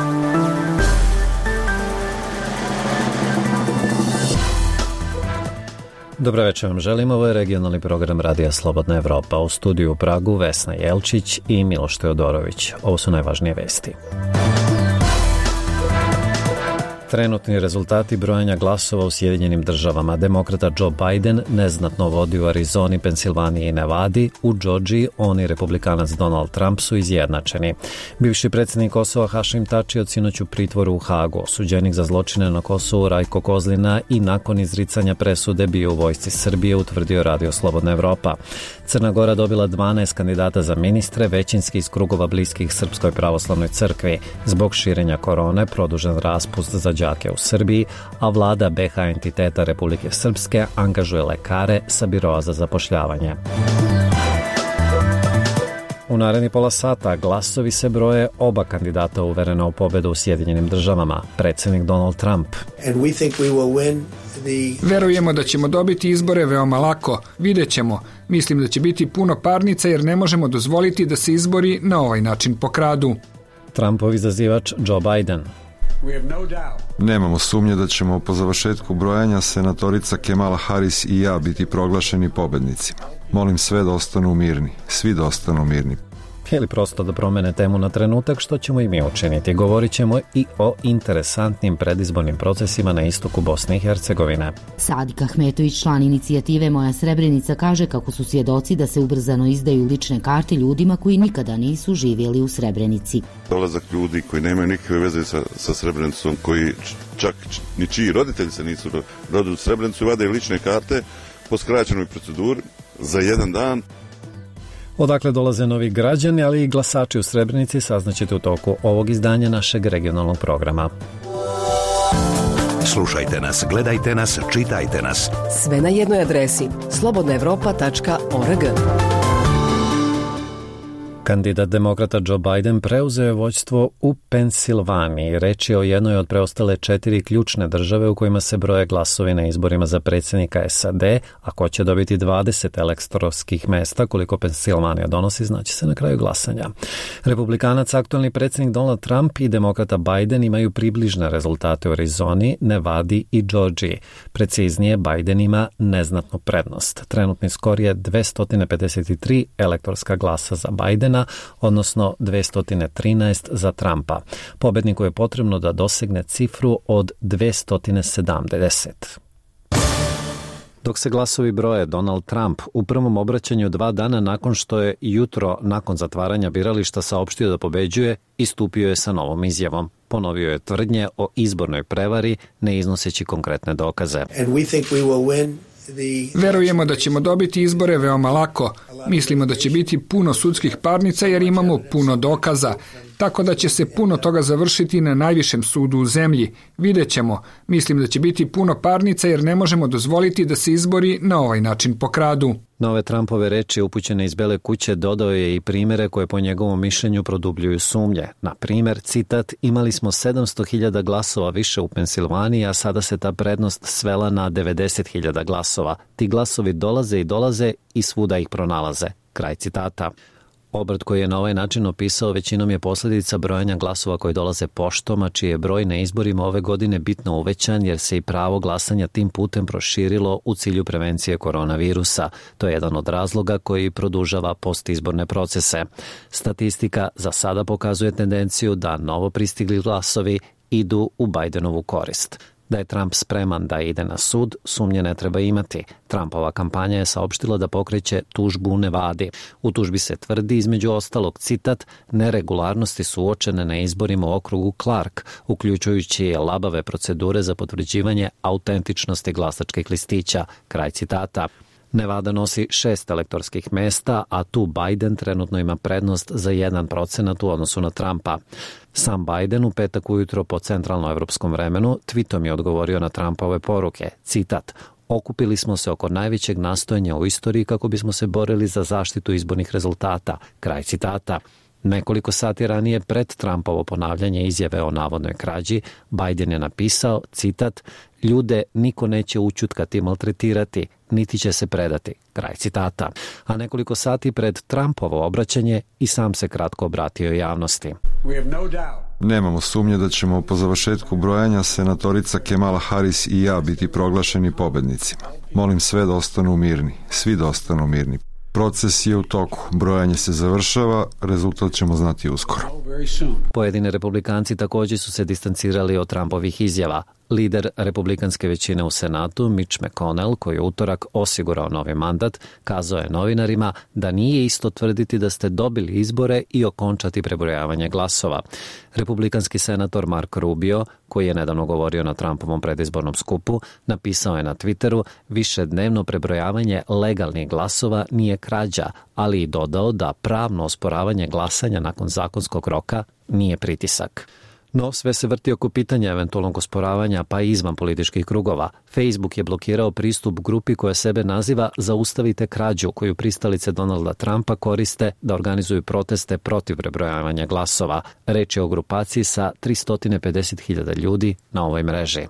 Dobro večer vam želim, ovo je regionalni program Radija Slobodna Evropa. U studiju u Pragu Vesna Jelčić i Miloš Teodorović. Ovo su najvažnije vesti. Trenutni rezultati brojanja glasova u Sjedinjenim državama. Demokrata Joe Biden neznatno vodi u Arizoni, Pensilvaniji i Nevadi. U Džordžiji on i republikanac Donald Trump su izjednačeni. Bivši predsjednik Kosova Hašim Tači od sinoć u pritvoru u Hagu. Osuđenik za zločine na Kosovu Rajko Kozlina i nakon izricanja presude bio u vojsci Srbije, utvrdio Radio Slobodna Evropa. Crna Gora dobila 12 kandidata za ministre, većinski iz krugova bliskih Srpskoj pravoslavnoj crkvi. Zbog širenja korone produžen raspust za đake u Srbiji, a vlada BiH entiteta Republike Srpske angažuje lekare sa biroa za zapošljavanje. U naredni pola sata glasovi se broje, oba kandidata uverena u pobedu u Sjedinjenim državama, predsjednik Donald Trump. Verujemo da ćemo dobiti izbore veoma lako, vidjet ćemo. Mislim da će biti puno parnica jer ne možemo dozvoliti da se izbori na ovaj način pokradu. Trumpov izazivač Joe Biden. Nemamo sumnje da ćemo po završetku brojanja senatorica Kamala Harris i ja biti proglašeni pobednicima. Molim sve da ostanu mirni, svi da ostanu mirni. Ili prosto da promene temu na trenutak, što ćemo i mi učiniti. Govorit ćemo i o interesantnim predizbornim procesima na istoku Bosne i Hercegovine. Sadik Ahmetović, član inicijative Moja Srebrenica, kaže kako su svjedoci da se ubrzano izdaju lične karte ljudima koji nikada nisu živjeli u Srebrenici. Dolazak ljudi koji nemaju nikakve veze sa Srebrenicom, koji čak ni čiji roditelji se nisu rodili u Srebrenicu i vade lične karte po skraćenoj proceduri za jedan dan. Odakle dolaze novi građani, ali i glasači u Srebrenici, saznaćete u toku ovog izdanja našeg regionalnog programa. Slušajte nas, gledajte nas, čitajte nas. Sve na jednoj adresi slobodnaevropa.org. Kandidat demokrata Joe Biden preuzeo je vođstvo u Pensilvaniji. Reč je o jednoj od preostale 4 ključne države u kojima se broje glasovi na izborima za predsjednika SAD, a ko će dobiti 20 elektorskih mesta, koliko Pensilvanija donosi, znači se na kraju glasanja. Republikanac, aktualni predsjednik Donald Trump i demokrata Biden imaju približne rezultate u Arizoni, Nevadi i Džordžiji. Preciznije, Biden ima neznatnu prednost. Trenutni skor je 253 elektorska glasa za Bidena, odnosno 213 za Trumpa. Pobedniku je potrebno da dosegne cifru od 270. Dok se glasovi broje, Donald Trump u prvom obraćanju 2 dana nakon što je jutro nakon zatvaranja birališta saopštio da pobeđuje, istupio je sa novom izjavom. Ponovio je tvrdnje o izbornoj prevari, ne iznoseći konkretne dokaze. Verujemo da ćemo dobiti izbore veoma lako. Mislimo da će biti puno sudskih parnica jer imamo puno dokaza. Tako da će se puno toga završiti na najvišem sudu u zemlji. Vidjet ćemo. Mislim da će biti puno parnica jer ne možemo dozvoliti da se izbori na ovaj način pokradu. Na ove Trumpove reči upućene iz Bele kuće dodao je i primjere koje po njegovom mišljenju produbljuju sumnje. Na primjer, citat, imali smo 700.000 glasova više u Pensilvaniji, a sada se ta prednost svela na 90.000 glasova. Ti glasovi dolaze i svuda ih pronalaze. Kraj citata. Obrt koji je na ovaj način opisao većinom je posljedica brojanja glasova koji dolaze poštom, a čiji je broj na izborima ove godine bitno uvećan jer se i pravo glasanja tim putem proširilo u cilju prevencije koronavirusa. To je jedan od razloga koji produžava postizborne procese. Statistika za sada pokazuje tendenciju da novo pristigli glasovi idu u Bidenovu korist. Da je Trump spreman da ide na sud, sumnje ne treba imati. Trumpova kampanja je saopštila da pokreće tužbu u Nevadi. U tužbi se tvrdi, između ostalog, citat, neregularnosti su uočene na izborima u okrugu Clark, uključujući labave procedure za potvrđivanje autentičnosti glasačkih listića. Kraj citata. Nevada nosi 6 elektorskih mesta, a tu Biden trenutno ima prednost za 1% u odnosu na Trumpa. Sam Biden u petak ujutro po centralnoevropskom vremenu tweetom je odgovorio na Trumpove poruke, citat, okupili smo se oko najvećeg nastojanja u istoriji kako bismo se borili za zaštitu izbornih rezultata, kraj citata. Nekoliko sati ranije pred Trumpovo ponavljanje izjave o navodnoj krađi, Biden je napisao, citat, ljude niko neće ućutkati, maltretirati, niti će se predati, kraj citata. A nekoliko sati pred Trumpovo obraćanje i sam se kratko obratio javnosti. We have no doubt Nemamo sumnje da ćemo po završetku brojanja senatorica Kamala Harris i ja biti proglašeni pobednicima. Molim sve da ostanu mirni, svi da ostanu mirni. Proces je u toku, brojanje se završava, rezultat ćemo znati uskoro. Pojedini republikanci također su se distancirali od Trumpovih izjava. Lider republikanske većine u Senatu, Mitch McConnell, koji je utorak osigurao novi mandat, kazao je novinarima da nije isto tvrditi da ste dobili izbore i okončati prebrojavanje glasova. Republikanski senator Marco Rubio, koji je nedavno govorio na Trumpovom predizbornom skupu, napisao je na Twitteru: višednevno prebrojavanje legalnih glasova nije krađa, ali i dodao da pravno osporavanje glasanja nakon zakonskog roka nije pritisak. No, sve se vrti oko pitanja eventualnog osporavanja, pa i izvan političkih krugova. Facebook je blokirao pristup grupi koja sebe naziva Zaustavite krađu, koju pristalice Donalda Trumpa koriste da organizuju proteste protiv prebrojavanja glasova. Reč je o grupaciji sa 350.000 ljudi na ovoj mreži.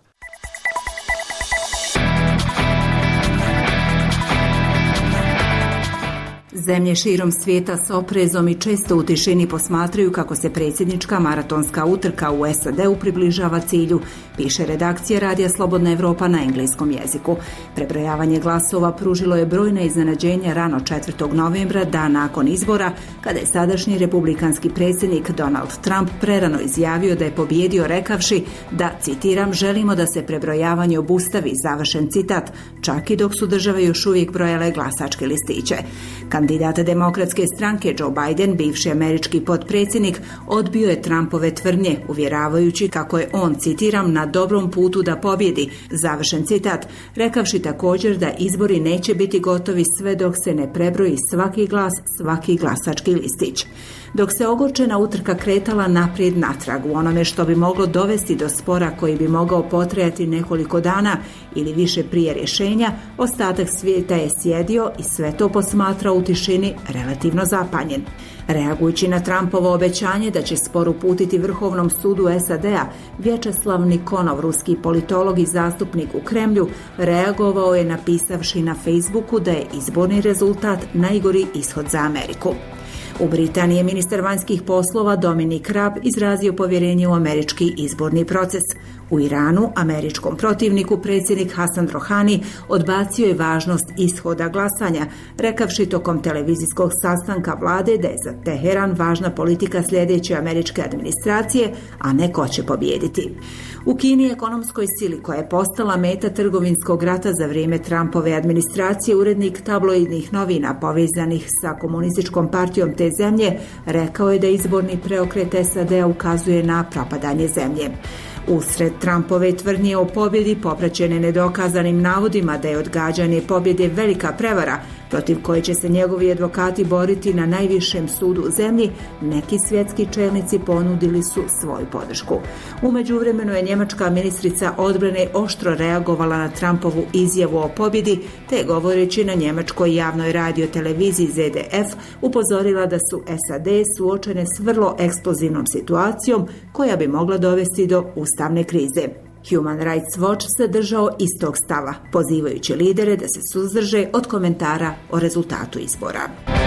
Zemlje širom svijeta s oprezom i često u tišini posmatraju kako se predsjednička maratonska utrka u SAD-u približava cilju, piše redakcija Radija Slobodna Evropa na engleskom jeziku. Prebrojavanje glasova pružilo je brojna iznenađenja rano 4. novembra, dan nakon izbora, kada je sadašnji republikanski predsjednik Donald Trump prerano izjavio da je pobijedio rekavši da, citiram, želimo da se prebrojavanje obustavi, završen citat, čak i dok su države još uvijek brojale glasačke listiće. Kandidat demokratske stranke Joe Biden, bivši američki potpredsjednik, odbio je Trumpove tvrdnje, uvjeravajući kako je on, citiram, na dobrom putu da pobjedi, završen citat, rekavši također da izbori neće biti gotovi sve dok se ne prebroji svaki glas, svaki glasački listić. Dok se ogorčena utrka kretala naprijed natrag u onome što bi moglo dovesti do spora koji bi mogao potrajati nekoliko dana ili više prije rješenja, ostatak svijeta je sjedio i sve to posmatrao u tišini relativno zapanjen. Reagujući na Trumpovo obećanje da će spor uputiti Vrhovnom sudu SAD-a, Vječeslav Nikonov, ruski politolog i zastupnik u Kremlju, reagovao je napisavši na Facebooku da je izborni rezultat najgori ishod za Ameriku. U Britaniji je ministar vanjskih poslova Dominic Raab izrazio povjerenje u američki izborni proces. U Iranu, američkom protivniku, predsjednik Hasan Rohani odbacio je važnost ishoda glasanja, rekavši tokom televizijskog sastanka vlade da je za Teheran važna politika sljedeće američke administracije, a ne ko će pobijediti. U Kini, ekonomskoj sili koja je postala meta trgovinskog rata za vrijeme Trumpove administracije, urednik tabloidnih novina povezanih sa komunističkom partijom te zemlje rekao je da izborni preokret SAD-a ukazuje na propadanje zemlje. Usred Trumpove tvrdnje o pobjedi, popraćene nedokazanim navodima da je odgađanje pobjede velika prevara protiv koje će se njegovi advokati boriti na najvišem sudu u zemlji, neki svjetski čelnici ponudili su svoju podršku. U međuvremenu je njemačka ministrica odbrane oštro reagovala na Trumpovu izjavu o pobjedi, te govoreći na njemačkoj javnoj radioteleviziji ZDF upozorila da su SAD suočene s vrlo eksplozivnom situacijom koja bi mogla dovesti do ustavne krize. Human Rights Watch se držao istog stava, pozivajući lidere da se suzdrže od komentara o rezultatu izbora.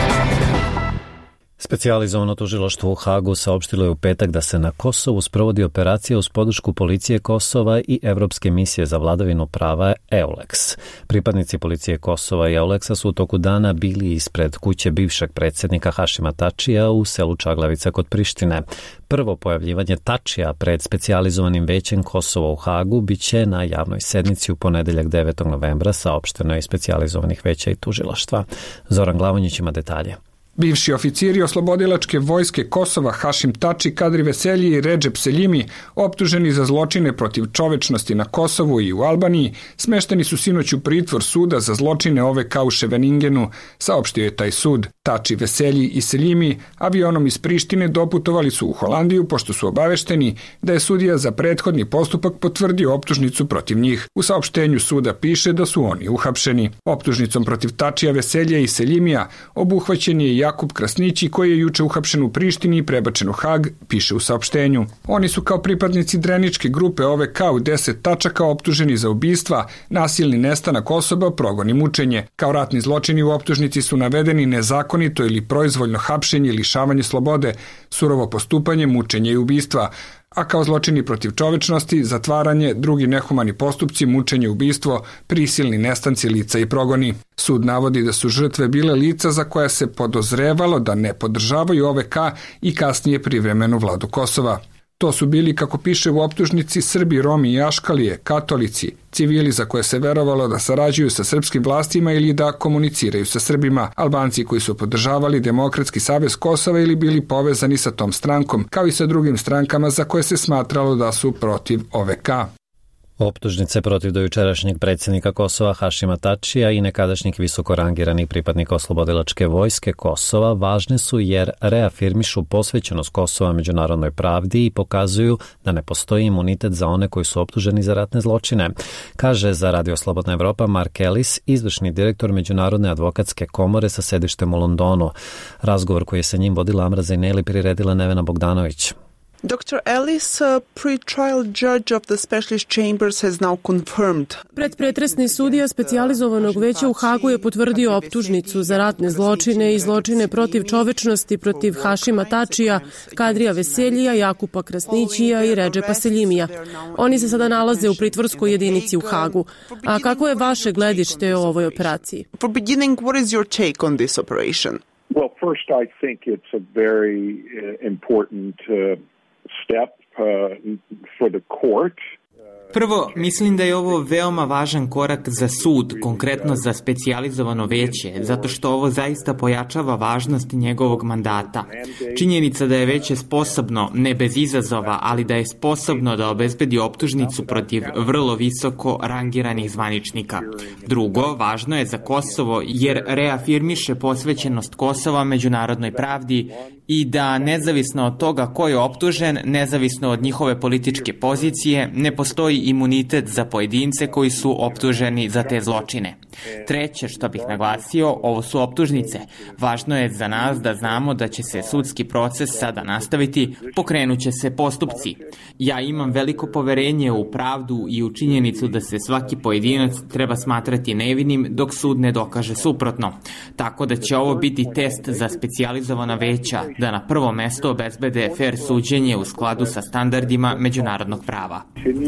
Specijalizovano tužilaštvo u Hagu saopštilo je u petak da se na Kosovu sprovodi operacija uz podršku policije Kosova i Evropske misije za vladavinu prava EULEX. Pripadnici policije Kosova i EULEX-a su u toku dana bili ispred kuće bivšeg predsjednika Hašima Tačija u selu Čaglavica kod Prištine. Prvo pojavljivanje Tačija pred specijalizovanim većem Kosova u Hagu biće na javnoj sednici u ponedeljak 9. novembra, saopšteno je iz specijalizovanih veća i tužilaštva. Zoran Glavonjić ima detalje. Bivši oficiri oslobodilačke vojske Kosova Hašim Tači, Kadri Veselji i Redžep Seljimi, optuženi za zločine protiv čovečnosti na Kosovu i u Albaniji, smešteni su sinoć u pritvor suda za zločine OVK u Ševeningenu, saopštio je taj sud. Tači, Veselji i Seljimi avionom iz Prištine doputovali su u Holandiju pošto su obavešteni da je sudija za prethodni postupak potvrdio optužnicu protiv njih. U saopštenju suda piše da su oni uhapšeni. Optužnicom protiv Tačija, Veselja i Seljimija obuhvaćen je Jakub Krasnići, koji je juče uhapšen u Prištini i prebačen u Hag, piše u saopštenju. Oni su kao pripadnici dreničke grupe OVK u 10 tačaka optuženi za ubistva, nasilni nestanak osoba, progon i mučenje. Kao ratni zločini u optužnici su navedeni nezakonito ili proizvoljno hapšenje, lišavanje slobode, surovo postupanje, mučenje i ubistva, a kao zločini protiv čovečnosti, zatvaranje, drugi nehumani postupci, mučenje, ubistvo, prisilni nestanci lica i progoni. Sud navodi da su žrtve bile lica za koja se podozrevalo da ne podržavaju OVK i kasnije privremenu vladu Kosova. To su bili, kako piše u optužnici, Srbi, Romi i Aškalije, katolici, civili za koje se verovalo da sarađuju sa srpskim vlastima ili da komuniciraju sa Srbima, Albanci koji su podržavali Demokratski savez Kosova ili bili povezani sa tom strankom, kao i sa drugim strankama za koje se smatralo da su protiv OVK. Optužnice protiv dojučerašnjeg predsjednika Kosova Hašima Tačija i nekadašnjih visoko rangiranih pripadnika Oslobodilačke vojske Kosova važne su jer reafirmišu posvećenost Kosova međunarodnoj pravdi i pokazuju da ne postoji imunitet za one koji su optuženi za ratne zločine, kaže za Radio Slobodna Evropa Mark Ellis, izvršni direktor Međunarodne advokatske komore sa sedištem u Londonu. Razgovor koji je sa njim vodila Amra Zajneli priredila Nevena Bogdanović. Dr. Ellis, pre-trial judge of the specialist chambers has now confirmed. Predpretresni sudija specijalizovanog veća u Hagu je potvrdio optužnicu za ratne zločine i zločine protiv čovečnosti protiv Hašima Tačija, Kadrija Veseljija, Jakupa Krasnićija i Redžepa Seljimija. Oni se sada nalaze u pritvorskoj jedinici u Hagu. A kako je vaše gledište o ovoj operaciji? For beginning, what is your take on this operation? Well, first I think it's a very important step for the court. Prvo, mislim da je ovo veoma važan korak za sud, konkretno za specijalizovano veće, zato što ovo zaista pojačava važnost njegovog mandata. Činjenica da je veće sposobno, ne bez izazova, ali da je sposobno da obezbedi optužnicu protiv vrlo visoko rangiranih zvaničnika. Drugo, važno je za Kosovo jer reafirmiše posvećenost Kosova međunarodnoj pravdi i da nezavisno od toga ko je optužen, nezavisno od njihove političke pozicije, ne postoji imunitet za pojedince koji su optuženi za te zločine. Treće, što bih naglasio, ovo su optužnice. Važno je za nas da znamo da će se sudski proces sada nastaviti, pokrenuće se postupci. Ja imam veliko poverenje u pravdu i u činjenicu da se svaki pojedinac treba smatrati nevinim dok sud ne dokaže suprotno. Tako da će ovo biti test za specijalizovana veća da na prvo mesto obezbede fair suđenje u skladu sa standardima međunarodnog prava.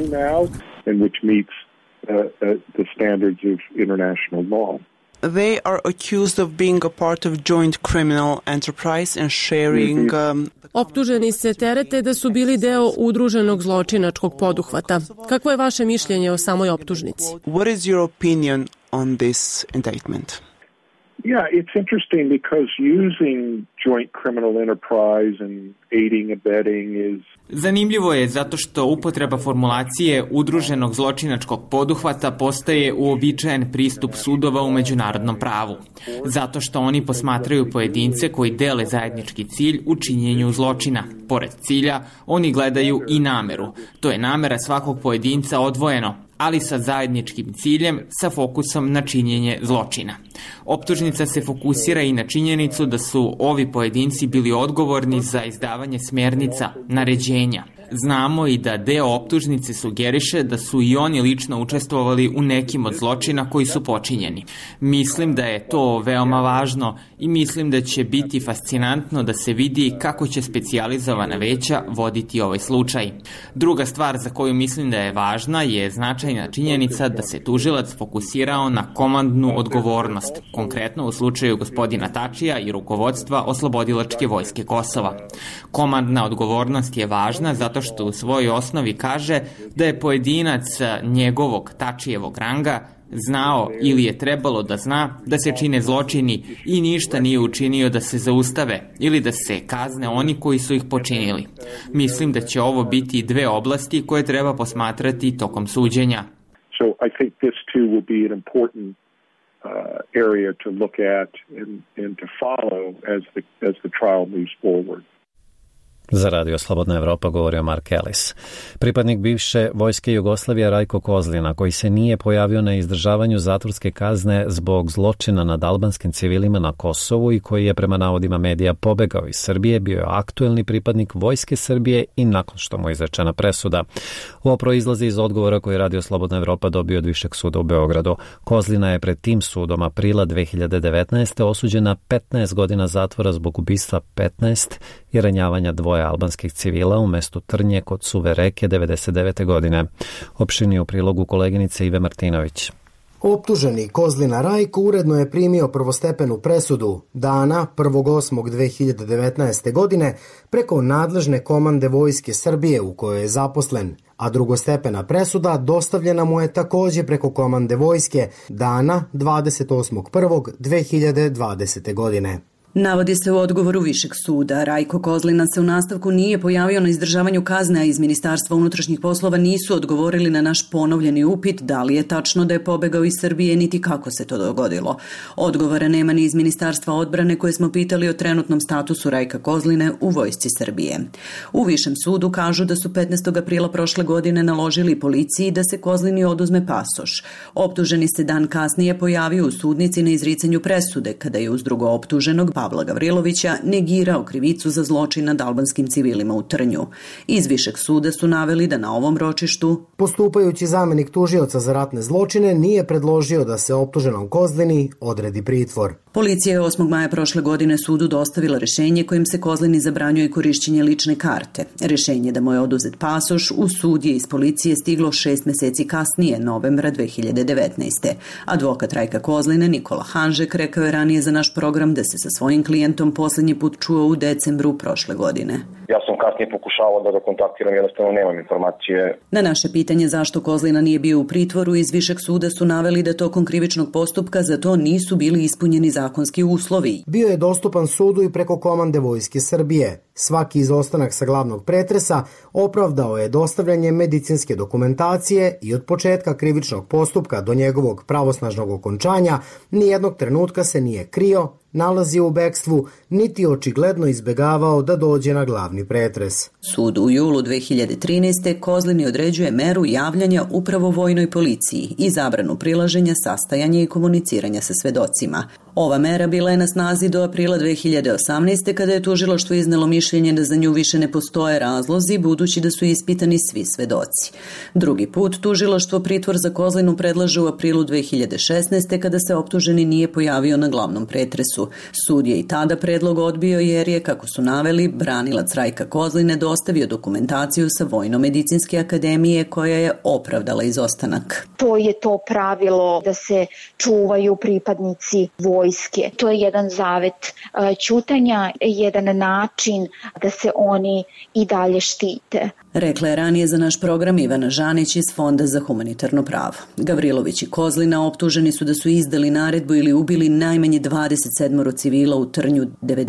The standards of international law. They are accused of being a part of joint criminal enterprise and sharing... Optuženi se terete da su bili deo udruženog zločinačkog poduhvata. Kakvo je vaše mišljenje o samoj optužnici? What is your opinion on this indictment? Yeah, it's interesting because using joint criminal enterprise and aiding and abetting is... Zanimljivo je zato što upotreba formulacije udruženog zločinačkog poduhvata postaje uobičajen pristup sudova u međunarodnom pravu. Zato što oni posmatraju pojedince koji dele zajednički cilj u činjenju zločina. Pored cilja, oni gledaju i nameru. To je namera svakog pojedinca odvojeno, ali sa zajedničkim ciljem, sa fokusom na činjenje zločina. Optužnica se fokusira i na činjenicu da su ovi pojedinci bili odgovorni za izdavanje smjernica, naređenja. Znamo i da deo optužnice sugeriše da su i oni lično učestvovali u nekim od zločina koji su počinjeni. Mislim da je to veoma važno i mislim da će biti fascinantno da se vidi kako će specijalizovana veća voditi ovaj slučaj. Druga stvar za koju mislim da je važna je značajna činjenica da se tužilac fokusirao na komandnu odgovornost, konkretno u slučaju gospodina Tačija i rukovodstva Oslobodilačke vojske Kosova. Komandna odgovornost je važna zato što u svojoj osnovi kaže da je pojedinac njegovog Tačijevog ranga znao ili je trebalo da zna da se čine zločini i ništa nije učinio da se zaustave ili da se kazne oni koji su ih počinili. Mislim da će ovo biti dve oblasti koje treba posmatrati tokom suđenja. So I think this too will be an important area to look at and to follow as the trial moves forward. Za Radio Slobodna Evropa govorio Mark Ellis. Pripadnik bivše vojske Jugoslavije Rajko Kozlina, koji se nije pojavio na izdržavanju zatvorske kazne zbog zločina nad albanskim civilima na Kosovu i koji je prema navodima medija pobegao iz Srbije, bio je aktuelni pripadnik vojske Srbije i nakon što mu je izrečena presuda. Ovo proizlazi iz odgovora koji je Radio Slobodna Evropa dobio od Višeg suda u Beogradu. Kozlina je pred tim sudom aprila 2019. osuđen na 15 godina zatvora zbog ubistva 15 i ranjavanja dvoje albanskih civila u mestu Trnje kod Suve reke 99. godine. Opširnije u prilogu koleginice Ive Martinović. Optuženi Kozlina Rajko uredno je primio prvostepenu presudu dana 1.8.2019. godine preko nadležne komande Vojske Srbije u kojoj je zaposlen, a drugostepena presuda dostavljena mu je takođe preko komande Vojske dana 28.1.2020. godine. Navodi se u odgovoru Višeg suda. Rajko Kozlina se u nastavku nije pojavio na izdržavanju kazne, a iz Ministarstva unutrašnjih poslova nisu odgovorili na naš ponovljeni upit da li je tačno da je pobegao iz Srbije, niti kako se to dogodilo. Odgovora nema ni iz Ministarstva odbrane koje smo pitali o trenutnom statusu Rajka Kozline u Vojsci Srbije. U Višem sudu kažu da su 15. aprila prošle godine naložili policiji da se Kozlini oduzme pasoš. Optuženi se dan kasnije pojavio u sudnici na izricanju presude, kada je uz drugo optuženog Pavla Gavrilovića negirao krivicu za zločin nad albanskim civilima u Trnju. Iz Višeg suda su naveli da na ovom ročištu postupajući zamenik tužioca za ratne zločine nije predložio da se optuženom Kozlini odredi pritvor. Policija je 8. maja prošle godine sudu dostavila rešenje kojim se Kozlini zabranjuje korišćenje lične karte. Rešenje da mu je oduzet pasoš u sud je iz policije stiglo 6 meseci kasnije, novembra 2019. Advokat Rajka Kozline Nikola Hanžek rekao je ranije za naš program da se sa svojim klijentom poslednji put čuo u decembru prošle godine. Ja sam kasnije pokušavao da ga kontaktiram, jednostavno nemam informacije. Na naše pitanje zašto Kozlina nije bio u pritvoru, iz Višeg suda su naveli da tokom krivičnog postupka za to nisu bili ispunjeni zakonski uslovi. Bio je dostupan sudu i preko komande Vojske Srbije. Svaki izostanak sa glavnog pretresa opravdao je dostavljanje medicinske dokumentacije i od početka krivičnog postupka do njegovog pravosnažnog okončanja nijednog trenutka se nije krio, nalazio u bekstvu, niti očigledno izbegavao da dođe na glavni pretres. Sud u julu 2013. Kozlini određuje meru javljanja upravo vojnoj policiji i zabranu prilaženja, sastajanja i komuniciranja sa svedocima. Ova mera bila je na snazi do aprila 2018. kada je tužilaštvo iznelo mišljenje da za nju više ne postoje razlozi, budući da su ispitani svi svedoci. Drugi put tužilaštvo pritvor za Kozlinu predlaže u aprilu 2016. kada se optuženi nije pojavio na glavnom pretresu. Sud je i tada predlog odbio jer je, kako su naveli, branilac Rajka Kozline dostavio dokumentaciju sa Vojno-medicinske akademije koja je opravdala izostanak. To je to pravilo da se čuvaju pripadnici vojske. To je jedan zavet ćutanja, jedan način da se oni i dalje štite. Rekla je ranije za naš program Ivana Žanić iz Fonda za humanitarno pravo. Gavrilović i Kozlina optuženi su da su izdali naredbu ili ubili najmanje 27 civila u Trnju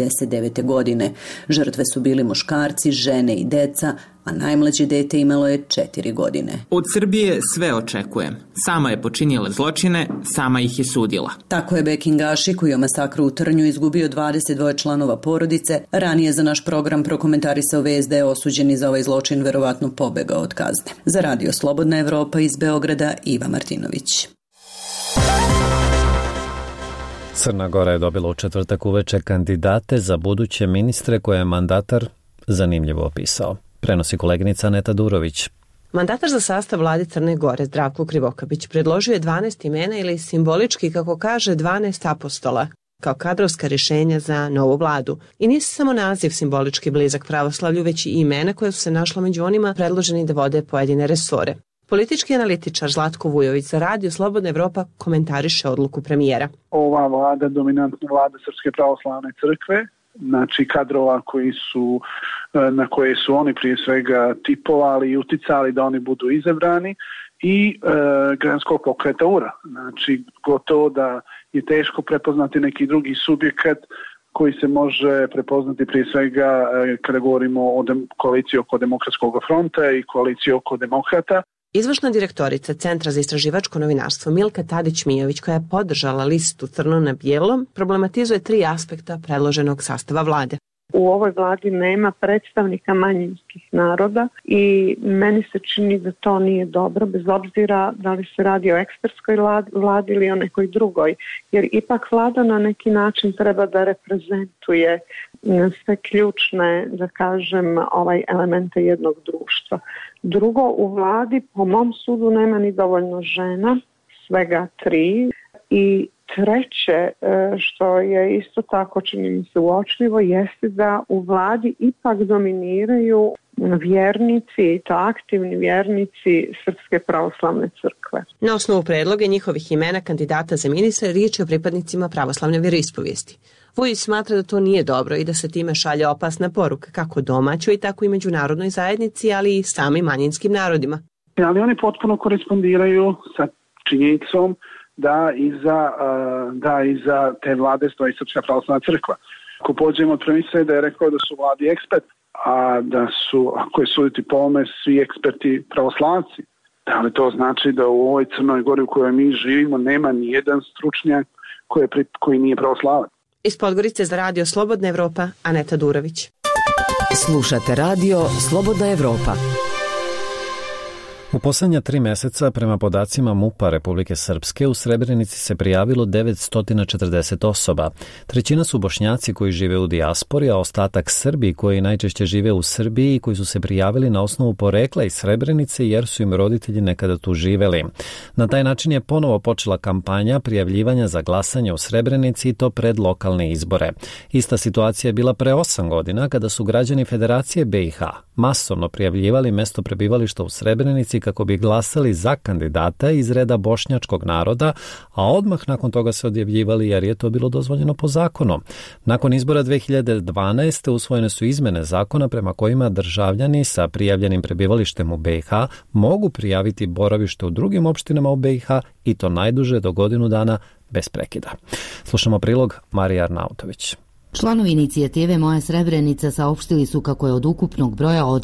99. godine. Žrtve su bili muškarci, žene i deca, a najmlađe dete imalo je 4 godine. Od Srbije sve očekujem. Sama je počinila zločine, sama ih je sudila. Tako je Bekin Gaši, koji je masakru u Trnju izgubio 22 članova porodice, ranije za naš program prokomentarisao vest da je osuđeni za ovaj zločin verovatno pobegao od kazne. Za Radio Slobodna Evropa iz Beograda, Iva Martinović. Crna Gora je dobila u četvrtak uveče kandidate za buduće ministre koje je mandatar zanimljivo opisao. Prenosi koleginica Aneta Durović. Mandatar za sastav vlade Crne Gore Zdravko Krivokapić predložio je 12 imena ili simbolički, kako kaže, 12 apostola kao kadrovska rješenja za novu vladu. I nije samo naziv simbolički blizak pravoslavlju, već i imena koje su se našla među onima predloženi da vode pojedine resore. Politički analitičar Zlatko Vujović za Radio Slobodna Evropa komentariše odluku premijera. Ova vlada, dominantna vlada Srpske pravoslavne crkve, znači kadrova na koje su oni prije svega tipovali i uticali da oni budu izabrani, i građanskog pokreta URA. Znači gotovo da je teško prepoznati neki drugi subjekat koji se može prepoznati prije svega kada govorimo o koaliciji oko Demokratskog fronta i koaliciji oko demokrata. Izvršna direktorica Centra za istraživačko novinarstvo Milka Tadić-Mijović, koja je podržala listu Crno na bijelo, problematizuje 3 aspekta predloženog sastava vlade. U ovoj vladi nema predstavnika manjinskih naroda i meni se čini da to nije dobro, bez obzira da li se radi o ekspertskoj vladi ili o nekoj drugoj, jer ipak vlada na neki način treba da reprezentuje sve ključne, da kažem, elemente jednog društva. Drugo, u vladi po mom sudu nema ni dovoljno žena, svega 3, i treće, što je isto tako čini mi se uočljivo, jeste da u vladi ipak dominiraju vjernici, i to aktivni vjernici Srpske pravoslavne crkve. Na osnovu predloga njihovih imena kandidata za ministre riječ je o pripadnicima pravoslavne vjeroispovijesti. Vujić smatra da to nije dobro i da se time šalje opasna poruka kako domaćoj, tako i međunarodnoj zajednici, ali i samim manjinskim narodima. Ali oni potpuno korespondiraju sa činjenicom da iza te vlade stoji Srpska pravoslavna crkva. Ako pođemo od premise da je rekao da su vladi ekspert, a da su, ako je suditi po ovome, svi eksperti pravoslavci, da li to znači da u ovoj Crnoj Gori u kojoj mi živimo nema ni jedan stručnjak koji nije pravoslavac? Iz Podgorice za radio Slobodna Evropa, Aneta Durović. Slušate radio Slobodna Evropa. U posljednja 3 mjeseca, prema podacima MUP-a Republike Srpske, u Srebrenici se prijavilo 940 osoba. Trećina su Bošnjaci koji žive u dijaspori, a ostatak Srbi koji najčešće žive u Srbiji i koji su se prijavili na osnovu porekla iz Srebrenice jer su im roditelji nekada tu živeli. Na taj način je ponovo počela kampanja prijavljivanja za glasanje u Srebrenici i to pred lokalne izbore. Ista situacija je bila pre 8 godina kada su građani Federacije BiH masovno prijavljivali mjesto prebivališta u Srebrenici kako bi glasali za kandidata iz reda bošnjačkog naroda, a odmah nakon toga se odjavljivali jer je to bilo dozvoljeno po zakonu. Nakon izbora 2012. usvojene su izmene zakona prema kojima državljani sa prijavljenim prebivalištem u BiH mogu prijaviti boravište u drugim opštinama u BiH i to najduže do godinu dana bez prekida. Slušamo prilog Marija Arnautović. Članovi inicijative Moja Srebrenica saopštili su kako je od ukupnog broja od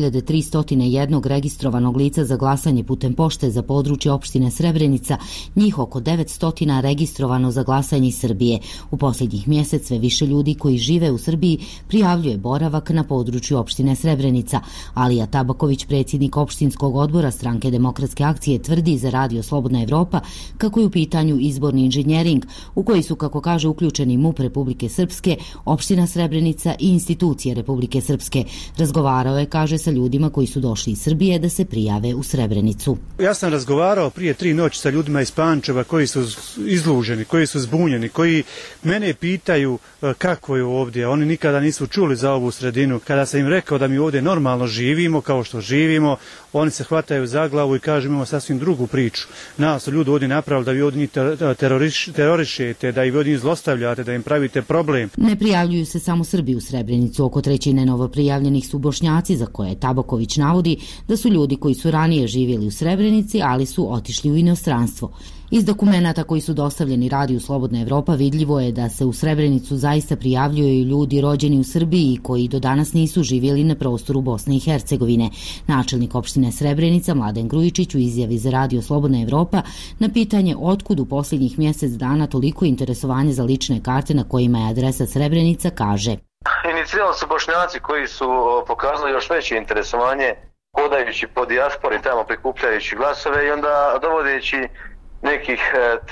2301 registrovanog lica za glasanje putem pošte za područje opštine Srebrenica, njih oko 900 registrovano za glasanje iz Srbije. U posljednjih mjesec sve više ljudi koji žive u Srbiji prijavljuje boravak na području opštine Srebrenica. Alija Tabaković, predsjednik opštinskog odbora Stranke demokratske akcije, tvrdi za radio Slobodna Evropa kako je u pitanju izborni inženjering u koji su, kako kaže, uključeni MUP Republike Srpske, opština Srebrenica i institucije Republike Srpske. Razgovarao je, kaže, sa ljudima koji su došli iz Srbije da se prijave u Srebrenicu. Ja sam razgovarao prije 3 noći sa ljudima iz Pančeva koji su izluženi, koji su zbunjeni, koji mene pitaju kako je ovdje. Oni nikada nisu čuli za ovu sredinu. Kada sam im rekao da mi ovdje normalno živimo, kao što živimo, oni se hvataju za glavu i kažu imamo sasvim drugu priču. Nas su ljudi ovdje napravili da vi ovdje terorišete, da ih ovdje zlostavljate, da im pravite problem. Ne prijavljuju se samo Srbi u Srebrenicu. Oko trećine novoprijavljenih su Bošnjaci, za koje Tabaković navodi da su ljudi koji su ranije živjeli u Srebrenici, ali su otišli u inostranstvo. Iz dokumenata koji su dostavljeni radiju Slobodna Evropa vidljivo je da se u Srebrenicu zaista prijavljuju ljudi rođeni u Srbiji koji do danas nisu živjeli na prostoru Bosne i Hercegovine. Načelnik opštine Srebrenica Mladen Grujičić u izjavi za radio Slobodna Evropa na pitanje otkud u posljednjih mjesec dana toliko interesovanje za lične karte na kojima je adresa Srebrenica kaže: Inicirali su Bošnjaci koji su pokazali još veće interesovanje hodajući po dijaspori, tamo prikupljajući glasove i onda dovodeći nekih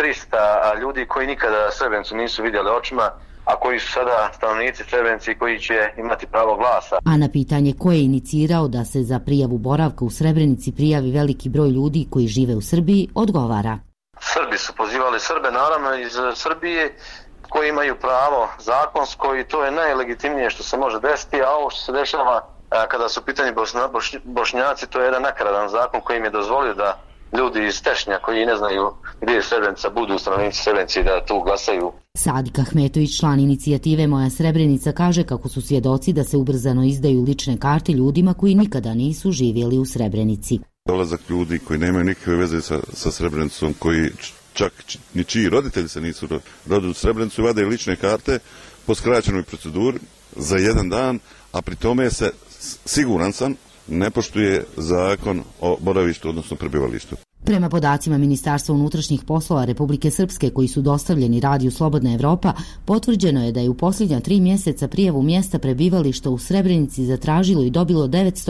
300 ljudi koji nikada Srebrenicu nisu vidjeli očima, a koji su sada stanovnici Srebrenici koji će imati pravo glasa. A na pitanje ko je inicirao da se za prijavu boravka u Srebrenici prijavi veliki broj ljudi koji žive u Srbiji, odgovara: Srbi su pozivali Srbe, naravno iz Srbije, koji imaju pravo zakonsko i to je najlegitimnije što se može desiti, a ovo što se dešava kada su pitanje Bošnjaci, to je jedan nakaradan zakon koji im je dozvolio da ljudi iz Tešnja koji ne znaju gdje je Srebrenica budu stanovnici Srebrenici da tu glasaju. Sadik Ahmetović, član inicijative Moja Srebrenica, kaže kako su svjedoci da se ubrzano izdaju lične karte ljudima koji nikada nisu živjeli u Srebrenici. Dolazak ljudi koji nemaju nikakve veze sa Srebrenicom, koji čak ni čiji roditelji se nisu rodili u Srebrenicu, vade lične karte po skraćenoj proceduri za 1 dan, a pri tome se, siguran sam, ne poštuje zakon o boravištu, odnosno prebivalištu. Prema podacima Ministarstva unutrašnjih poslova Republike Srpske koji su dostavljeni Radiju Slobodna Evropa, potvrđeno je da je u posljednja 3 mjeseca prijavu mjesta prebivališta u Srebrenici zatražilo i dobilo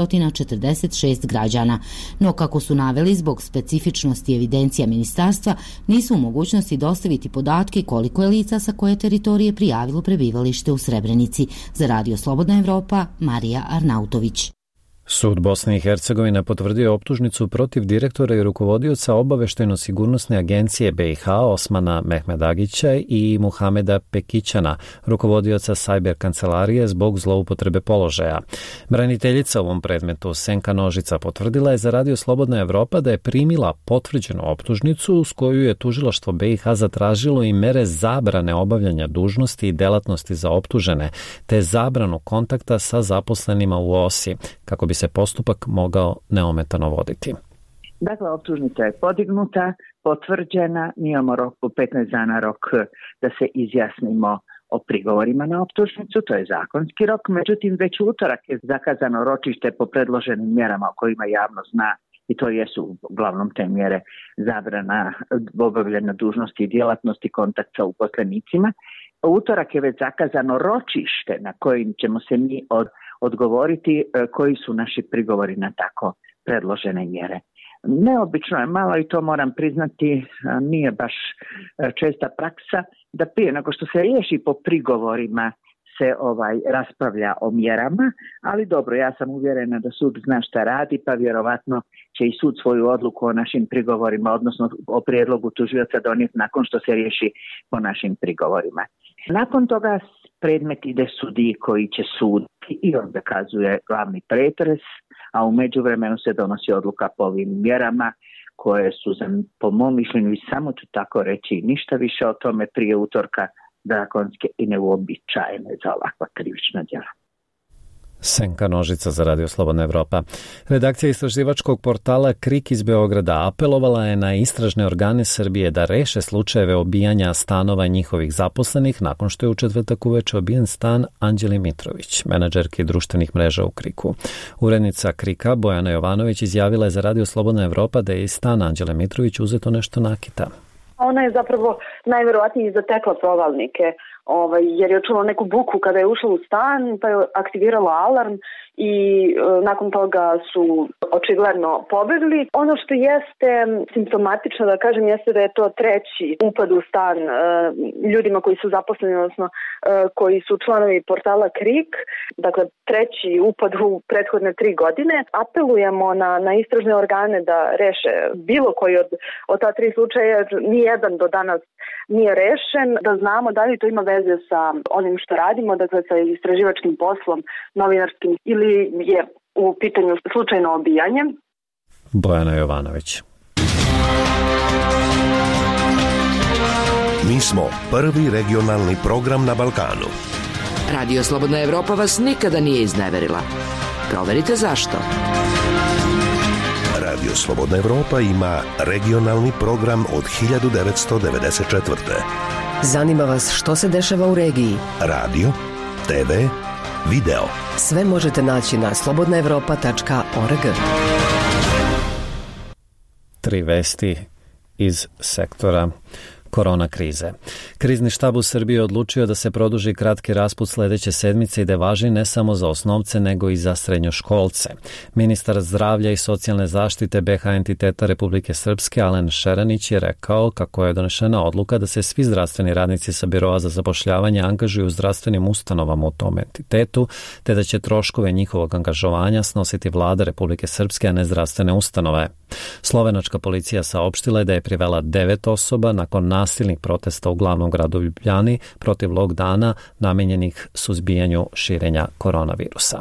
946 građana. No, kako su naveli, zbog specifičnosti evidencija ministarstva, nisu u mogućnosti dostaviti podatke koliko je lica sa koje teritorije prijavilo prebivalište u Srebrenici. Za Radio Slobodna Evropa, Marija Arnautović. Sud Bosne i Hercegovine potvrdio optužnicu protiv direktora i rukovodioca obaveštajno-sigurnosne agencije BiH Osmana Mehmedagića i Muhameda Pekićana, rukovodioca sajber kancelarije zbog zloupotrebe položaja. Braniteljica u ovom predmetu Senka Nožica potvrdila je za Radio Slobodna Evropa da je primila potvrđenu optužnicu s koju je tužilaštvo BiH zatražilo i mere zabrane obavljanja dužnosti i delatnosti za optužene, te zabranu kontakta sa zaposlenima u OSI, kako bi se postupak mogao neometano voditi. Dakle, optužnica je podignuta, potvrđena, mi imamo rok po 15 dana rok da se izjasnimo o prigovorima na optužnicu, to je zakonski rok, međutim već u utorak je zakazano ročište po predloženim mjerama o kojima javnost zna i to jesu uglavnom te mjere zabrana obavljanja dužnosti i djelatnosti, kontakt sa uposlenicima. U utorak je već zakazano ročište na kojim ćemo se mi odgovoriti koji su naši prigovori na tako predložene mjere. Neobično je malo i to moram priznati, nije baš česta praksa da prije nego što se riješi po prigovorima se raspravlja o mjerama, ali dobro, ja sam uvjerena da sud zna šta radi, pa vjerovatno će i sud svoju odluku o našim prigovorima, odnosno o prijedlogu tužioca donijeti nakon što se riješi po našim prigovorima. Nakon toga predmet ide sudiji koji će suditi i on zakazuje glavni pretres, a u međuvremenu se donosi odluka po ovim mjerama koje su, po mom mišljenju, i samo ću tako reći, ništa više o tome prije utorka, zakonske i neuobičajene za ovakva krivična djela. Senka Nožica za Radio Slobodna Evropa. Redakcija istraživačkog portala KRIK iz Beograda apelovala je na istražne organe Srbije da reše slučajeve obijanja stanova njihovih zaposlenih nakon što je u četvrtak uveče obijen stan Anđeli Mitrović, menadžerke društvenih mreža u KRIK-u. Urednica KRIK-a Bojana Jovanović izjavila je za Radio Slobodna Evropa da je iz stana Anđele Mitrović uzeto nešto nakita. Ona je zapravo najverovatnije zatekla provalnike, jer je čula neku buku kada je ušla u stan, pa je aktivirala alarm i nakon toga su očigledno pobegli. Ono što jeste simptomatično, da kažem, jeste da je to treći upad u stan ljudima koji su zaposleni, odnosno koji su članovi portala KRIK, dakle treći upad u prethodne 3 godine. Apelujemo na istražne organe da reše bilo koji od ta 3 slučaja, jer nijedan do danas nije rešen, da znamo da li to ima veze sa onim što radimo, dakle sa istraživačkim poslom, novinarskim, ili je u pitanju slučajno obijanje. Bojana Jovanović. Mi smo prvi regionalni program na Balkanu. Radio Slobodna Evropa vas nikada nije izneverila. Proverite zašto. Radio Slobodna Evropa ima regionalni program od 1994. Zanima vas što se dešava u regiji? Radio, TV, video. Sve možete naći na slobodnaevropa.org. 3 vesti iz sektora korona krize. Krizni štab u Srbiji odlučio da se produži kratki raspust sljedeće sedmice i da važi ne samo za osnovce nego i za srednjoškolce. Ministar zdravlja i socijalne zaštite BiH entiteta Republike Srpske Alen Šeranić je rekao kako je donešena odluka da se svi zdravstveni radnici sa biroa za zapošljavanje angažuju u zdravstvenim ustanovama u tom entitetu, te da će troškove njihovog angažovanja snositi vlada Republike Srpske, a ne zdravstvene ustanove. Slovenačka policija saopštila je da je privela 9 osoba nakon nasilnih protesta u glavnom gradu Ljubljani protiv lockdowna namenjenih suzbijanju širenja koronavirusa.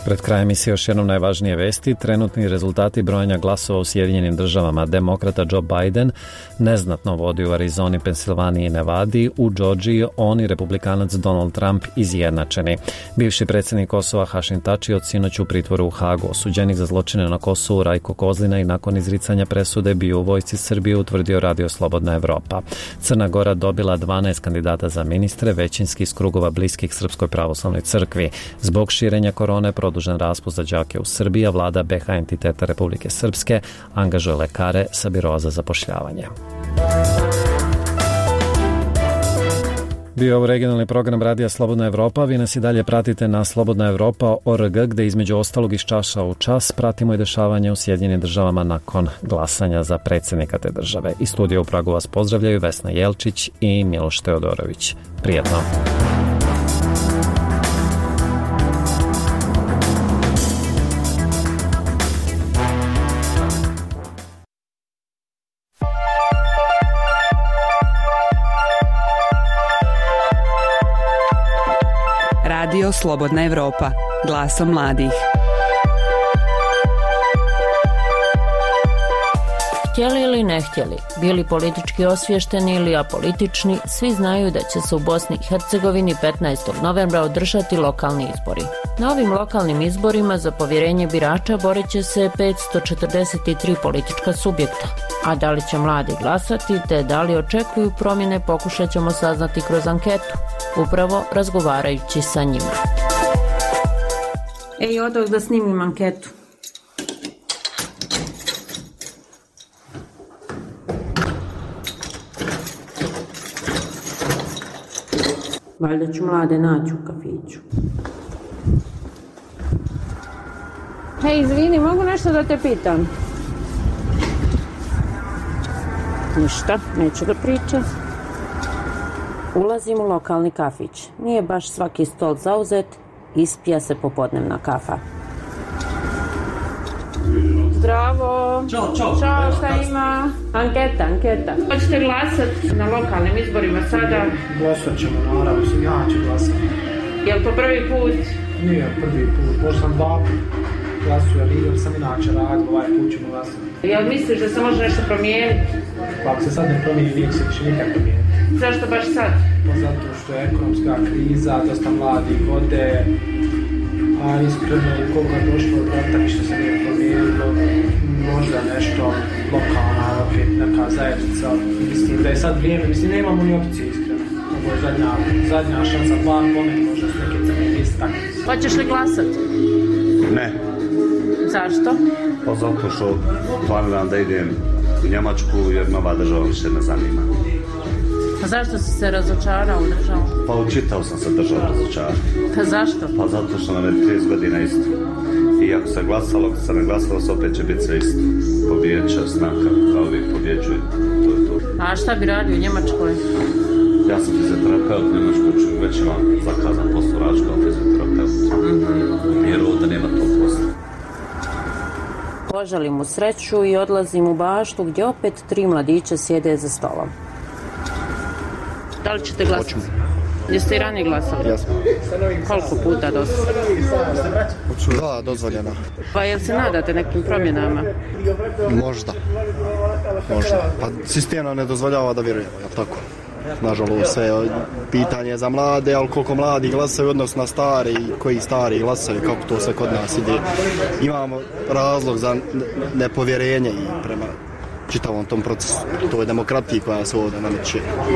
Pred krajem emisije još jednom najvažnije vesti. Trenutni rezultati brojanja glasova u Sjedinjenim državama. Demokrata Joe Biden neznatno vodi u Arizoni, Pensilvaniji i Nevadi. U Džordžiji on i republikanac Donald Trump izjednačeni. Bivši predsjednik Kosova Hašim Tači od sinoć u pritvoru u Hagu. Osuđenik za zločine na Kosovu Rajko Kozlina i nakon izricanja presude bio u vojsci Srbije, utvrdio Radio Slobodna Evropa. Crna Gora dobila 12 kandidata za ministre, većinski iz krugova bliskih Srpskoj pravoslavnoj crkvi. Zbog širenja korone produžen raspust za đake u Srbiji, a vlada BiH entiteta Republike Srpske angažuje lekare sa biroa za zapošljavanje. Bio je ovo regionalni program Radija Slobodna Evropa. Vi nas i dalje pratite na slobodnaevropa.org, gde između ostalog iz časa u čas pratimo i dešavanje u Sjedinjenim državama nakon glasanja za predsjednika te države. Iz studija u Pragu vas pozdravljaju Vesna Jelčić i Miloš Teodorović. Prijetno! Radio Slobodna Evropa, glasom mladih. Htjeli ili ne htjeli, bili politički osvješteni ili apolitični, svi znaju da će se u Bosni i Hercegovini 15. novembra održati lokalni izbori. Na ovim lokalnim izborima za povjerenje birača borit će se 543 politička subjekta. A da li će mladi glasati, te da li očekuju promjene, pokušat ćemo saznati kroz anketu, upravo razgovarajući sa njima. Odoh da snimim anketu. Valjda ću mlade naći u kafiću. Hej, izvini, mogu nešto da te pitam? Ništa, neću da pričam. Ulazim u lokalni kafić. Nije baš svaki stol zauzet, ispija se popodnevna kafa. Zdravo! Ćao, šta ima? Anketa. Hoćete glasati na lokalnim izborima sada? Glasat ćemo, naravno, ja ću glasati. Je li to prvi put? Nije prvi put, možda sam 2 put glasuje, ali sam inače radio, ovaj put ćemo glasati. Jel misliš da se može nešto promijeniti? Pa ako se sad ne promijeni, nije se više nikad promijeniti. Zašto baš sad? Pa zato što je ekonomska kriza, dosta mladih ode, a iskreno koliko je došlo od rata, što se nije promijenilo, možda nešto lokalna, opet neka zajednica, mislim da je sad vrijeme, mislim nemamo ni opcije iskreno. Ovo je zadnja šansa, bar pomeni možda s neke crne liste takve. Hoćeš li glasati? Ne. Zašto? Pa zato što planiram da idem u Njemačku jer me ova država više ne zanima. Pa zašto si se razočarao u državu? Pa učitao sam se državu razočarao. Pa zašto? Pa zato što nam je 30 godina isto. I ako se glasalo, ako se ne glasalo, se opet će biti sve isto. Pobijet će snaka, kao uvijek pobjeđuje. To je to. A šta bi radio u Njemačkoj? Ja sam fizioterapeut u Njemačkoj, već imam zakazan posao raditi kao fizioterapeut. Jer ovdje nema tog posla. Poželim mu sreću i odlazim u baštu gdje opet 3 mladića sjede za stolom. Da li ćete glasati? Jeste i ranije glasali? Jesmo. Koliko puta do sada? 2 dozvoljena. Pa jel se nadate nekim promjenama? Možda. Pa sistem nam ne dozvoljava da vjerujemo, je tako? Nažalost, sve pitanje za mlade, ali koliko mladi glasaju odnosno na stari, koji stari glasaju, kako to sve kod nas ide. Imamo razlog za nepovjerenje i prema čitavom tom procesu, toj demokratiji koja se ovdje nameće.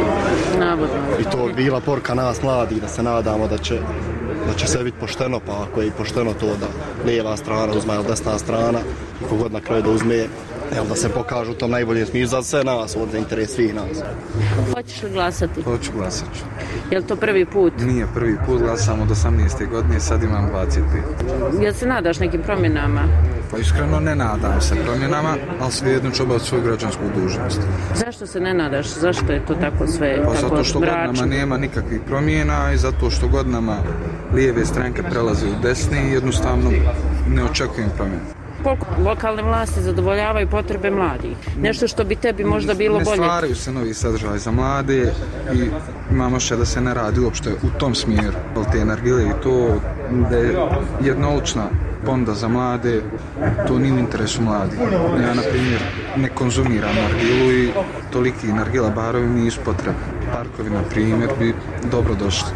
I to je bila poruka nas mladih da se nadamo da će sve biti pošteno, pa ako je i pošteno to da lijeva strana uzme ili desna strana, kogod na kraju da uzme, da se pokažu u tom najboljem smislu za sve nas, ovdje interes svih nas. Hoćeš li glasati? Hoću, glasat ću. Je li to prvi put? Nije prvi put, glasam od 18. godine, sad imam 25. Jel se nadaš nekim promjenama? Pa iskreno ne nadam se promjenama, ali svejedno ću obaviti svoju građansku dužnost. Zašto se ne nadaš? Zašto je to tako sve tako mračno? Pa zato što godinama nema nikakvih promjena i zato što godinama lijeve stranke prelaze u desni i jednostavno ne očekujem promjenu. Koliko lokalne vlasti zadovoljavaju potrebe mladih? Nešto što bi tebi možda bilo bolje? Ne stvaraju se novi sadržaj za mlade i imamo še da se ne radi uopšte u tom smjeru. Te nargile i to da je jednolična ponuda za mlade, to nije u interesu mladih. Ja, na primjer, ne konzumiram nargilu i toliki nargila barovi nisu potrebni. Parkovi, na primjer, bi dobro došli.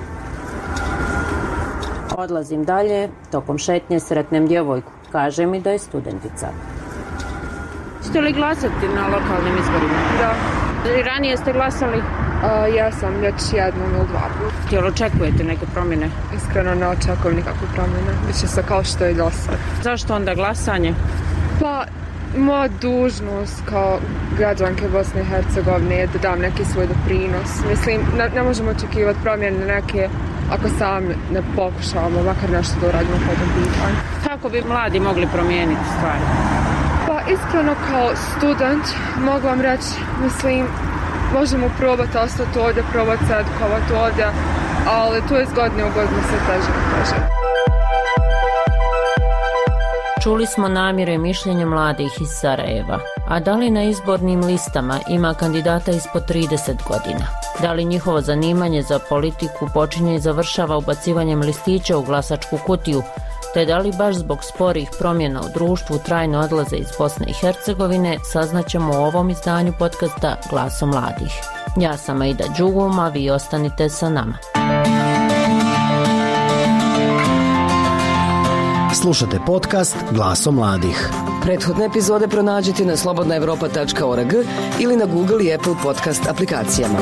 Odlazim dalje, tokom šetnje sretnem djevojku. Kaže mi da je studentica. Ste li glasati na lokalnim izborima? Da. I ranije ste glasali? Ja sam već jednom ili dva puta. Jel očekujete neke promjene? Iskreno ne očekujem nikakve promjene. Biće se kao što je do sad. Zašto onda glasanje? Pa, moja dužnost kao građanke Bosne i Hercegovine je da dam neki svoj doprinos. Mislim, ne možemo očekivati promjene neke ako sami ne pokušavamo makar nešto da uradimo po tom pitanju. Kako bi mladi mogli promijeniti stvari? Pa iskreno kao student mogu vam reći, mislim, možemo probati ostati ovdje, probati se edukovati ovdje, ali to je iz godine u godinu sve teže i teže. Čuli smo namjere i mišljenje mladih iz Sarajeva. A da li na izbornim listama ima kandidata ispod 30 godina? Da li njihovo zanimanje za politiku počinje i završava ubacivanjem listića u glasačku kutiju? Te da li baš zbog sporih promjena u društvu trajno odlaze iz Bosne i Hercegovine, saznaćemo u ovom izdanju podcasta Glasom mladih. Ja sam Aida Đugum, a vi ostanite sa nama. Slušate podcast Glasom mladih. Prethodne epizode pronađite na slobodnaevropa.org ili na Google i Apple podcast aplikacijama.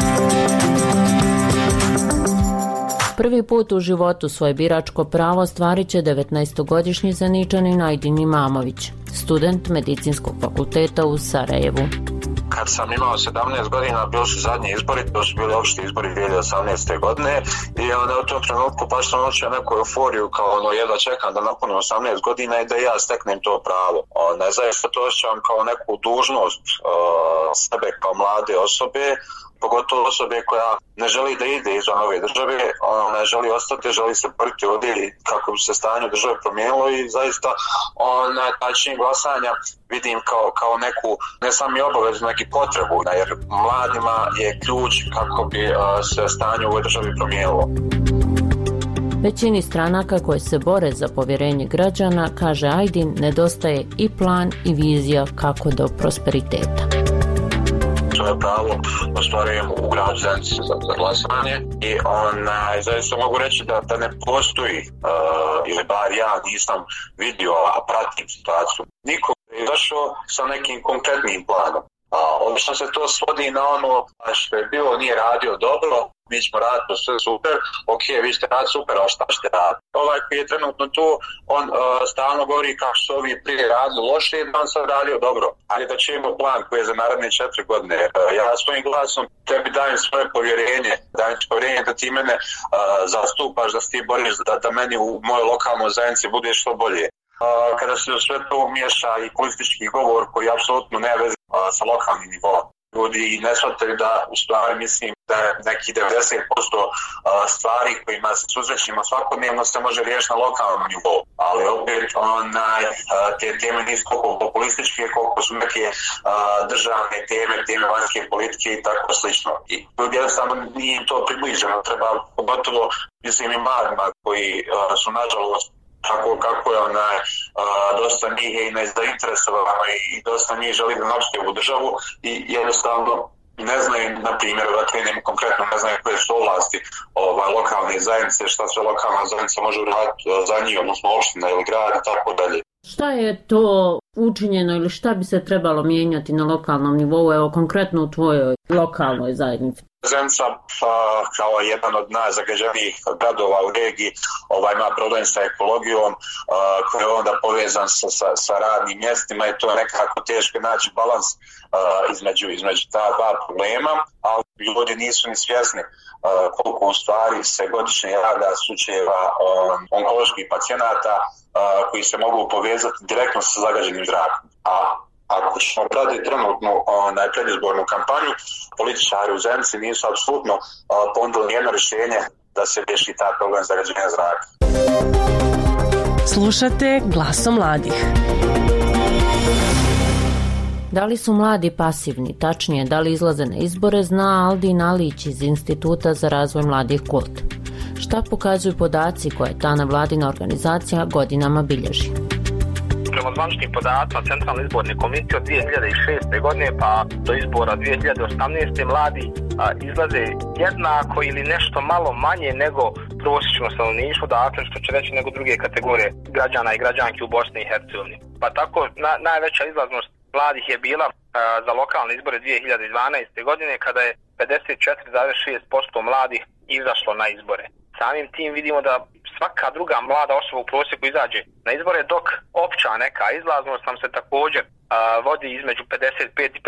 Prvi put u životu svoje biračko pravo ostvarit će 19-godišnji Zeničanin Ajdin Imamović, student medicinskog fakulteta u Sarajevu. Kad sam imao 17 godina, bili su zadnji izbori, to su bili opšti izbori 2018. godine i onda u tom trenutku baš sam osjećao neku euforiju kao jedva čekam da napunim 18 godina i da ja steknem to pravo. Zaista to osjećam kao neku dužnost sebe kao mlade osobe, pogotovo osobe koja ne želi da ide izvan ove države, ne želi ostati, želi se boriti ovdje kako bi se stanje u državi promijenilo i zaista taj čin glasanja vidim kao neku, ne samo i obavezu, neki potrebu, jer mladima je ključ kako bi se stanje u ovoj državi promijenilo. Većini stranaka koje se bore za povjerenje građana, kaže Ajdin, nedostaje i plan i vizija kako do prosperiteta. Svoje pravo ostvarujem u gradu Zenici za glasanje i zaista mogu reći da ne postoji, ili bar ja nisam vidio, a pratim situaciju. Niko je došao sa nekim konkretnim planom. Obično se to svodi na ono što je bilo, nije radio dobro, mi ćemo raditi sve super, ok, vi ćete raditi super, a šta ćete raditi? Ovaj koji je trenutno tu, on stalno govori kako su ovi prije radili loše i on sad radio dobro. Ali da ćemo plan koji je za naredne 4 godine. Ja svojim glasom tebi dajem svoje povjerenje, dajem ti povjerenje da ti mene zastupaš, da se ti boriš, da meni u mojoj lokalnoj zajednici bude što bolje. Kada se u sve to miješa i politički govor koji apsolutno ne veze sa lokalnim nivom. Ljudi ne shvataju da u stvari mislim da neki 90% stvari kojima se susrećemo svakodnevno se može riješiti na lokalnom nivou. Ali opet te teme nisu koliko populističke, koliko su neke državne teme vanjske politike i tako slično. I jednostavno nije im to približeno. Treba pogotovo mislim i mladima koji su nažalost kako je dosta njih je i nezainteresovano i dosta njih želi da napustiti ovu državu i jednostavno ne znaju, na primjer, da krenem konkretno, ne znaju koje su ovlasti lokalne zajednice, šta sve lokalna zajednica može uraditi za njih, odnosno opština ili grad i tako dalje. Šta je to učinjeno ili šta bi se trebalo mijenjati na lokalnom nivou, evo konkretno u tvojoj lokalnoj zajednici? Zenica kao jedan od najzagađenijih gradova u regiji ima problem sa ekologijom koji je onda povezan sa radnim mjestima i to je nekako teško naći balans između ta dva problema, ali ljudi nisu ni svjesni koliko u stvari se godišnje javlja slučajeva onkoloških pacijenata koji se mogu povezati direktno sa zagađenim zrakom. Ako ćemo pratiti trenutnu predizbornu kampanju, političari u Zenici nisu apsolutno ponudili jedno rješenje da se riješi taj problem zagađenja zraka. Slušate Glasom mladih. Da li su mladi pasivni, tačnije da li izlaze na izbore, zna Aldin Alić iz Instituta za razvoj mladih KULT. Šta pokazuju podaci koje ta nevladina organizacija godinama bilježi? Prema zvaničnim podacima Centralne izborne komisije od 2006. godine pa do izbora 2018. mladi izlaze jednako ili nešto malo manje nego prosječno stanovništvo, dakle što će reći nego druge kategorije građana i građanki u Bosni i Hercegovini. Pa tako najveća izlaznost mladih je bila za lokalne izbore 2012. godine kada je 54,6% mladih izašlo na izbore. Samim tim vidimo da svaka druga mlada osoba u prosjeku izađe na izbore, dok opća neka izlaznost nam se također vodi između 55 i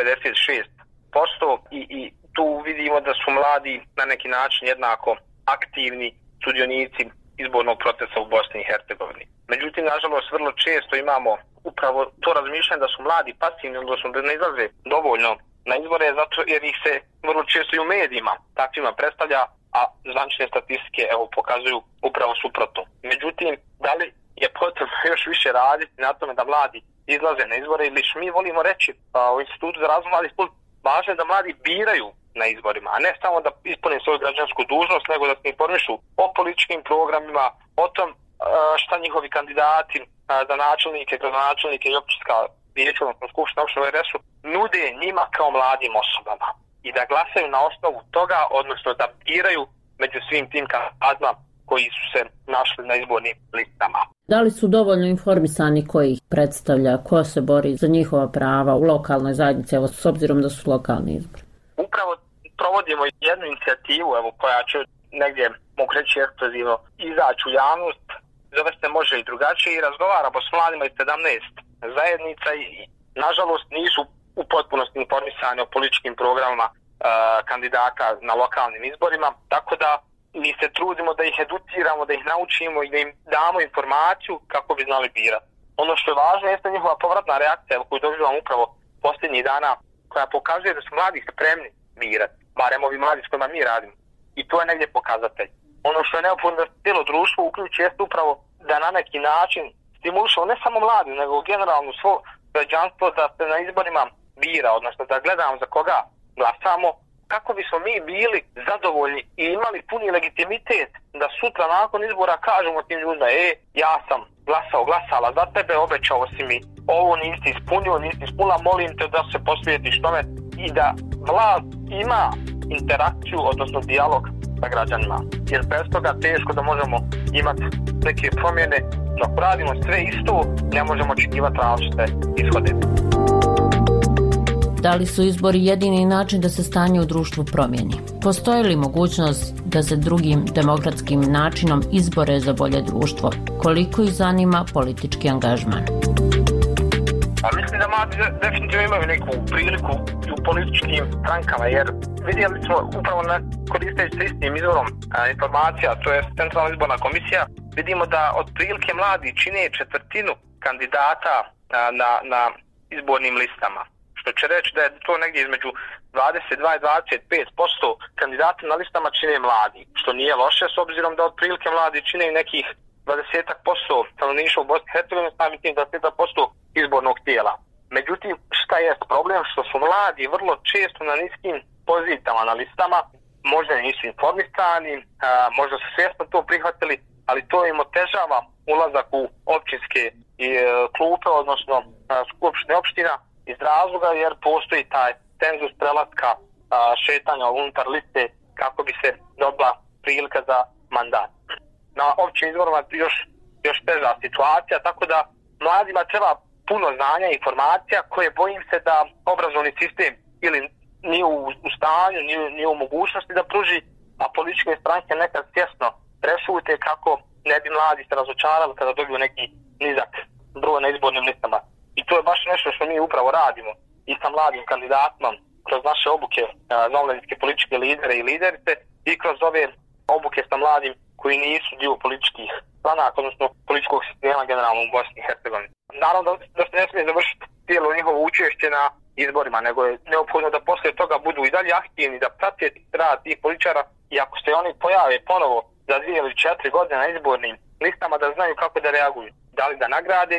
56% i tu vidimo da su mladi na neki način jednako aktivni sudionici izbornog procesa u Bosni i Hercegovini. Međutim, nažalost, vrlo često imamo upravo to razmišljanje da su mladi pasivni, odnosno da ne izlaze dovoljno na izbore, zato jer ih se vrlo često i u medijima takvima predstavlja, a zvanične statistike pokazuju upravo suprotno. Međutim, da li je potrebno još više raditi na tome da mladi izlaze na izbore ili mi volimo reći u Institutu za razvoj mladih važno je da mladi biraju na izborima, a ne samo da ispune svoju građansku dužnost, nego da se informišu o političkim programima, o tom šta njihovi kandidati za načelnike, gradonačelnike i općinska vijeća, odnosno skupština opštine RS nude njima kao mladim osobama i da glasaju na osnovu toga, odnosno da biraju među svim tim kandidatima koji su se našli na izbornim listama. Da li su dovoljno informisani koji ih predstavlja, ko se bori za njihova prava u lokalnoj zajednici, evo s obzirom da su lokalni izbori? Upravo provodimo jednu inicijativu koja će negdje, mogu reći ekskluzivno, izaći u javnost, zove se Može i drugačije i razgovaramo s mladima iz 17 zajednica i nažalost nisu u potpunosti informisani o političkim programama kandidata na lokalnim izborima, tako da mi se trudimo da ih educiramo, da ih naučimo i da im damo informaciju kako bi znali birati. Ono što je važno jeste njihova povratna reakcija koju dobivamo upravo posljednjih dana, koja pokazuje da su mladi spremni birati, barem ovi mladi s kojima mi radimo. I to je negdje pokazatelj. Ono što je neophodno da cijelo društvo uključi jeste upravo da na neki način stimulišemo ne samo mladi, nego generalno svo građanstvo da se na izborima bira, odnosno da gledamo za koga glasamo, kako bismo mi bili zadovoljni i imali puni legitimitet da sutra nakon izbora kažemo tim ljudima, ja sam glasala za tebe, obećao si mi, ovo nisi ispunila, molim te da se posvijetiš tome i da vlast ima interakciju, odnosno dijalog sa građanima. Jer bez toga teško da možemo imati neke promjene, dok radimo sve isto, ne možemo očekivati različite ishode. Da li su izbori jedini način da se stanje u društvu promijeni? Postoji li mogućnost da se drugim demokratskim načinom izbore za bolje društvo? Koliko ih zanima politički angažman? Pa mislim da mladi definitivno imaju neku priliku u političkim strankama, jer vidjeli smo upravo koristeći se istim izvorom informacija, to je Centralna izborna komisija, vidimo da otprilike mladi čine četvrtinu kandidata na izbornim listama. Što će reći da je to negdje između 22 i 25% kandidata na listama čine mladi, što nije loše s obzirom da otprilike mladi čine nekih 20% stanovništva u Bosni i Hercegovini, samim tim 20% izbornog tijela. Međutim, šta je problem? Što su mladi vrlo često na niskim pozicijama na listama, možda nisu informisani, možda su svjesno to prihvatili, ali to im otežava ulazak u općinske klupe, odnosno skupštine opština, iz razloga jer postoji taj cenzus prelaska šetanja unutar liste kako bi se dobila prilika za mandat. Na općim izborima još teža situacija, tako da mladima treba puno znanja i informacija koje bojim se da obrazovni sistem ili nije u stanju, nije u mogućnosti da pruži, a političke stranke nekad svjesno prešute kako ne bi mladi se razočarali kada dobiju neki nizak broj na izbornim listama. I to je baš nešto što mi upravo radimo i sa mladim kandidatima kroz naše obuke za omladinske političke lidere i liderice i kroz ove obuke sa mladim koji nisu dio političkih stranaka, odnosno političkog sistema generalno u Bosni i Hercegovini. Naravno da se ne smije završiti cijelo njihovo učešće na izborima, nego je neophodno da poslije toga budu i dalje aktivni, da prate rad tih političara i ako se oni pojave ponovo za 2 ili 4 godine na izbornim listama da znaju kako da reaguju. Da li da nagrade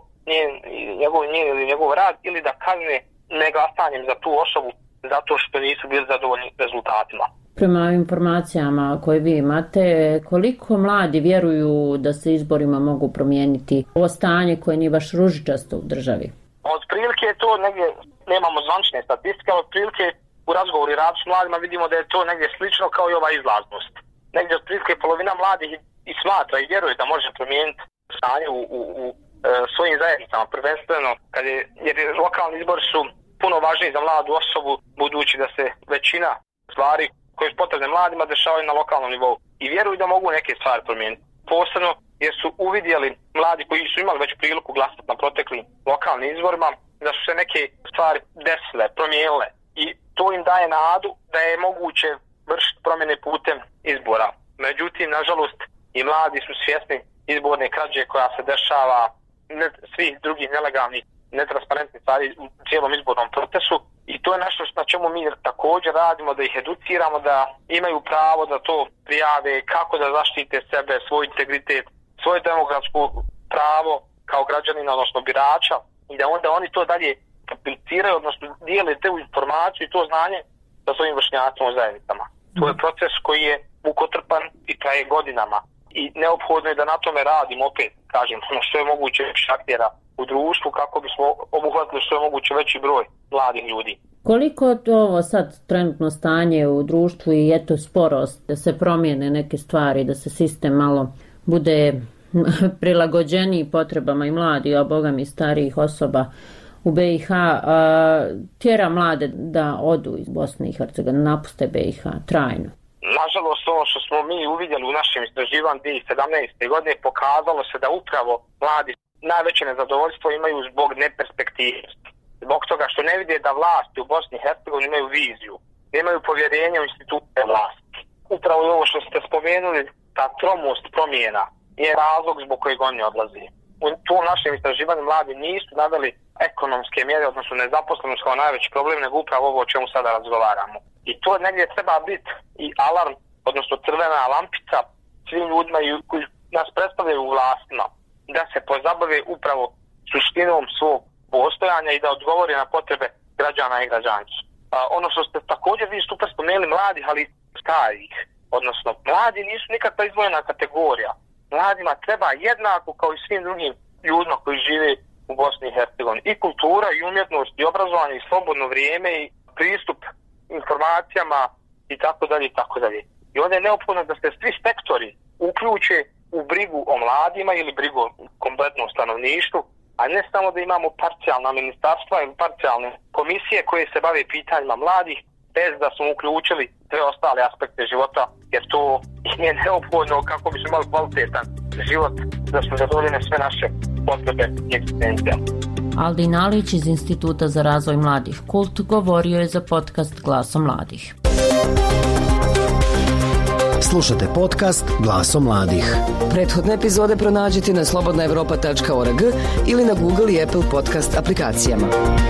njegov rad ili da kazne neglasanjem za tu osobu zato što nisu bili zadovoljni rezultatima. Prema informacijama koje vi imate, koliko mladi vjeruju da se izborima mogu promijeniti ovo stanje koje nije baš ružičasto u državi? Od prilike je to negdje, nemamo zvančne statistike, ali od prilike u razgovoru i radu s mladima vidimo da je to negdje slično kao i ova izlaznost. Negdje od prilike polovina mladih i smatra i vjeruje da može promijeniti stanje u svojim zajednicama, prvenstveno jer lokalni izbori su puno važniji za mladu osobu, budući da se većina stvari koje su potrebne mladima dešavaju na lokalnom nivou i vjeruju da mogu neke stvari promijeniti. Posebno jer su uvidjeli mladi koji su imali već priliku glasati na proteklim lokalnim izborima da su se neke stvari desile, promijenile i to im daje nadu da je moguće vršiti promjene putem izbora. Međutim, nažalost, i mladi su svjesni izborne krađe koja se dešava, svih drugih nelegalnih, netransparentnih stvari u cijelom izbornom procesu i to je nešto na čemu mi također radimo, da ih educiramo, da imaju pravo da to prijave, kako da zaštite sebe, svoj integritet, svoje demokratsko pravo kao građanina, odnosno birača i da onda oni to dalje apliciraju, odnosno dijele te informaciju i to znanje sa svojim vršnjacima u zajednicama. To je proces koji je mukotrpan i traje godinama i neophodno je da na tome radimo opet, kažem, što je moguće više aktera u društvu kako bismo obuhvatili što je moguće veći broj mladih ljudi. Koliko ovo sad trenutno stanje u društvu i eto sporost da se promijene neke stvari, da se sistem malo bude prilagođeniji potrebama i mladih, a boga mi starijih osoba u BiH, tjera mlade da odu iz Bosne i Hercegovine, napuste BiH trajno? Nažalost, ono što smo mi uvidjeli u našem istraživanju 2017. godine pokazalo se da upravo mladi najveće nezadovoljstvo imaju zbog neperspektivnosti. Zbog toga što ne vide da vlasti u Bosni i Hercegovini imaju viziju, nemaju povjerenja u institute vlasti. Upravo ovo što ste spomenuli, ta tromost promjena je razlog zbog kojeg oni odlazi. U tom našem istraživanju mladi nisu naveli ekonomske mjere, odnosno nezaposlenost kao najveći problem, nego upravo ovo o čemu sada razgovaramo. I to negdje treba biti i alarm, odnosno crvena lampica svim ljudima koji nas predstavljaju u vlastima, da se pozabave upravo suštinom svog postojanja i da odgovori na potrebe građana i građanki. Ono što ste također vi super spomenuli mladih, ali starih, odnosno mladi nisu nikakva izdvojena kategorija. Mladima treba jednako kao i svim drugim ljudima koji žive u Bosni i Hercegovini. I kultura, i umjetnost, i obrazovanje, i slobodno vrijeme, i pristup informacijama, i tako dalje, i tako dalje. I onda je neophodno da se svi sektori uključe u brigu o mladima ili brigu o kompletnom stanovništvu, a ne samo da imamo parcijalna ministarstva ili parcijalne komisije koje se bave pitanjima mladih, bez da smo uključili sve ostale aspekte života, jer to je neophodno kako bi smo imali kvalitetan život, da smo zadovoljene sve naše potrebe i egzistencija. Aldin Alić iz Instituta za razvoj mladih Kult govorio je za podcast Glasom mladih. Slušate podcast Glasom mladih. Prethodne epizode pronađite na slobodnaevropa.org ili na Google i Apple podcast aplikacijama.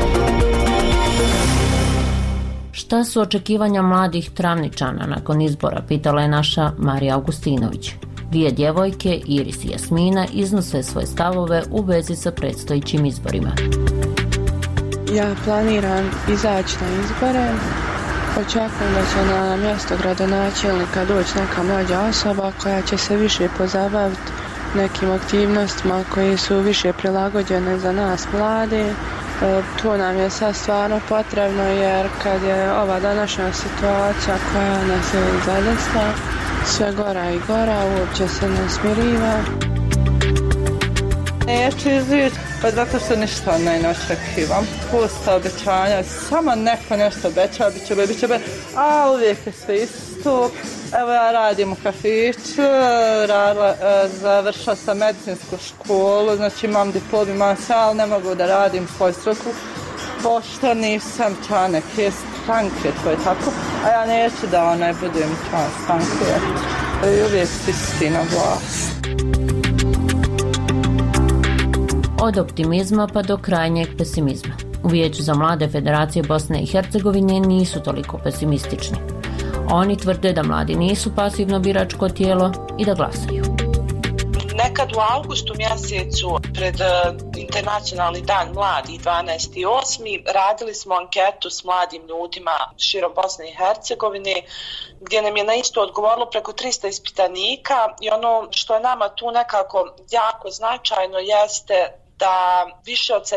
Šta su očekivanja mladih Travničana nakon izbora, pitala je naša Marija Augustinović. Dvije djevojke, Iris i Jasmina, iznose svoje stavove u vezi sa predstojićim izborima. Ja planiram izaći na izbore. Očekujem da će na mjesto gradonačelnika doći neka mlađa osoba koja će se više pozabaviti nekim aktivnostima koje su više prilagođene za nas mlade. To nam je sad stvarno potrebno jer kad je ova današnja situacija koja nas je zadesila sve gora i gora, uopće se ne smiriva. Neću izići, pa zato što ništa od mene očekivam. Pusta obećanja, samo neko nešto obeća, bit će, a uvijek je sve isto. Evo ja radim u kafiću, završila sam medicinsku školu, znači imam diplom, imam sve, ali ne mogu da radim svoju struku. Pošto nisam član neke stranke, to je tako, a ja neću da budem član stranke. I uvijek stisti na vlast. Od optimizma pa do krajnjeg pesimizma. U Vijeću za mlade Federacije Bosne i Hercegovine nisu toliko pesimistični. Oni tvrde da mladi nisu pasivno biračko tijelo i da glasaju. Ne Nekad u augustu mjesecu pred Internacionalni dan mladih 12.8. radili smo anketu s mladim ljudima širom Bosne i Hercegovine gdje nam je na isto odgovorilo preko 300 ispitanika i ono što je nama tu nekako jako značajno jeste da više od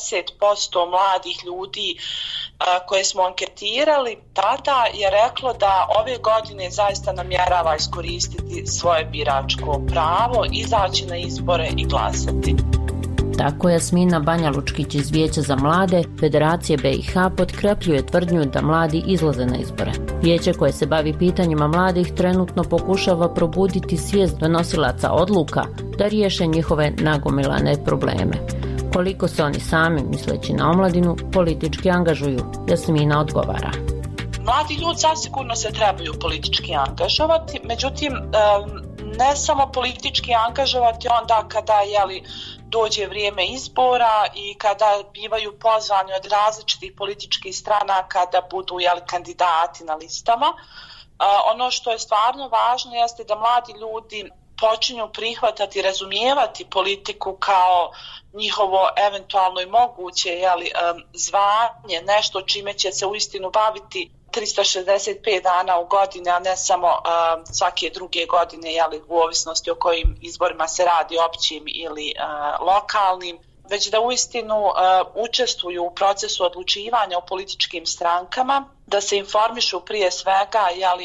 70% mladih ljudi koje smo anketirali tada je reklo da ove godine zaista namjerava iskoristiti svoje biračko pravo, izaći na izbore i glasati. Tako Jasmina Banja Lučkić iz Vijeća za mlade Federacije BiH potkrepljuje tvrdnju da mladi izlaze na izbore. Vijeće koje se bavi pitanjima mladih trenutno pokušava probuditi svijest donosilaca odluka da riješe njihove nagomilane probleme. Koliko se oni sami, misleći na omladinu, politički angažuju, Jasmina odgovara. Mladi ljudi zasigurno se trebaju politički angažovati, međutim ne samo politički angažovati onda kada dođe vrijeme izbora i kada bivaju pozvani od različitih političkih stranaka da budu kandidati na listama. Ono što je stvarno važno jeste da mladi ljudi počinju prihvatati i razumijevati politiku kao njihovo eventualno i moguće zvanje, nešto čime će se uistinu baviti 365 dana u godini, a ne samo svake druge godine, u ovisnosti o kojim izborima se radi, općim ili lokalnim, već da uistinu učestvuju u procesu odlučivanja o političkim strankama, da se informišu prije svega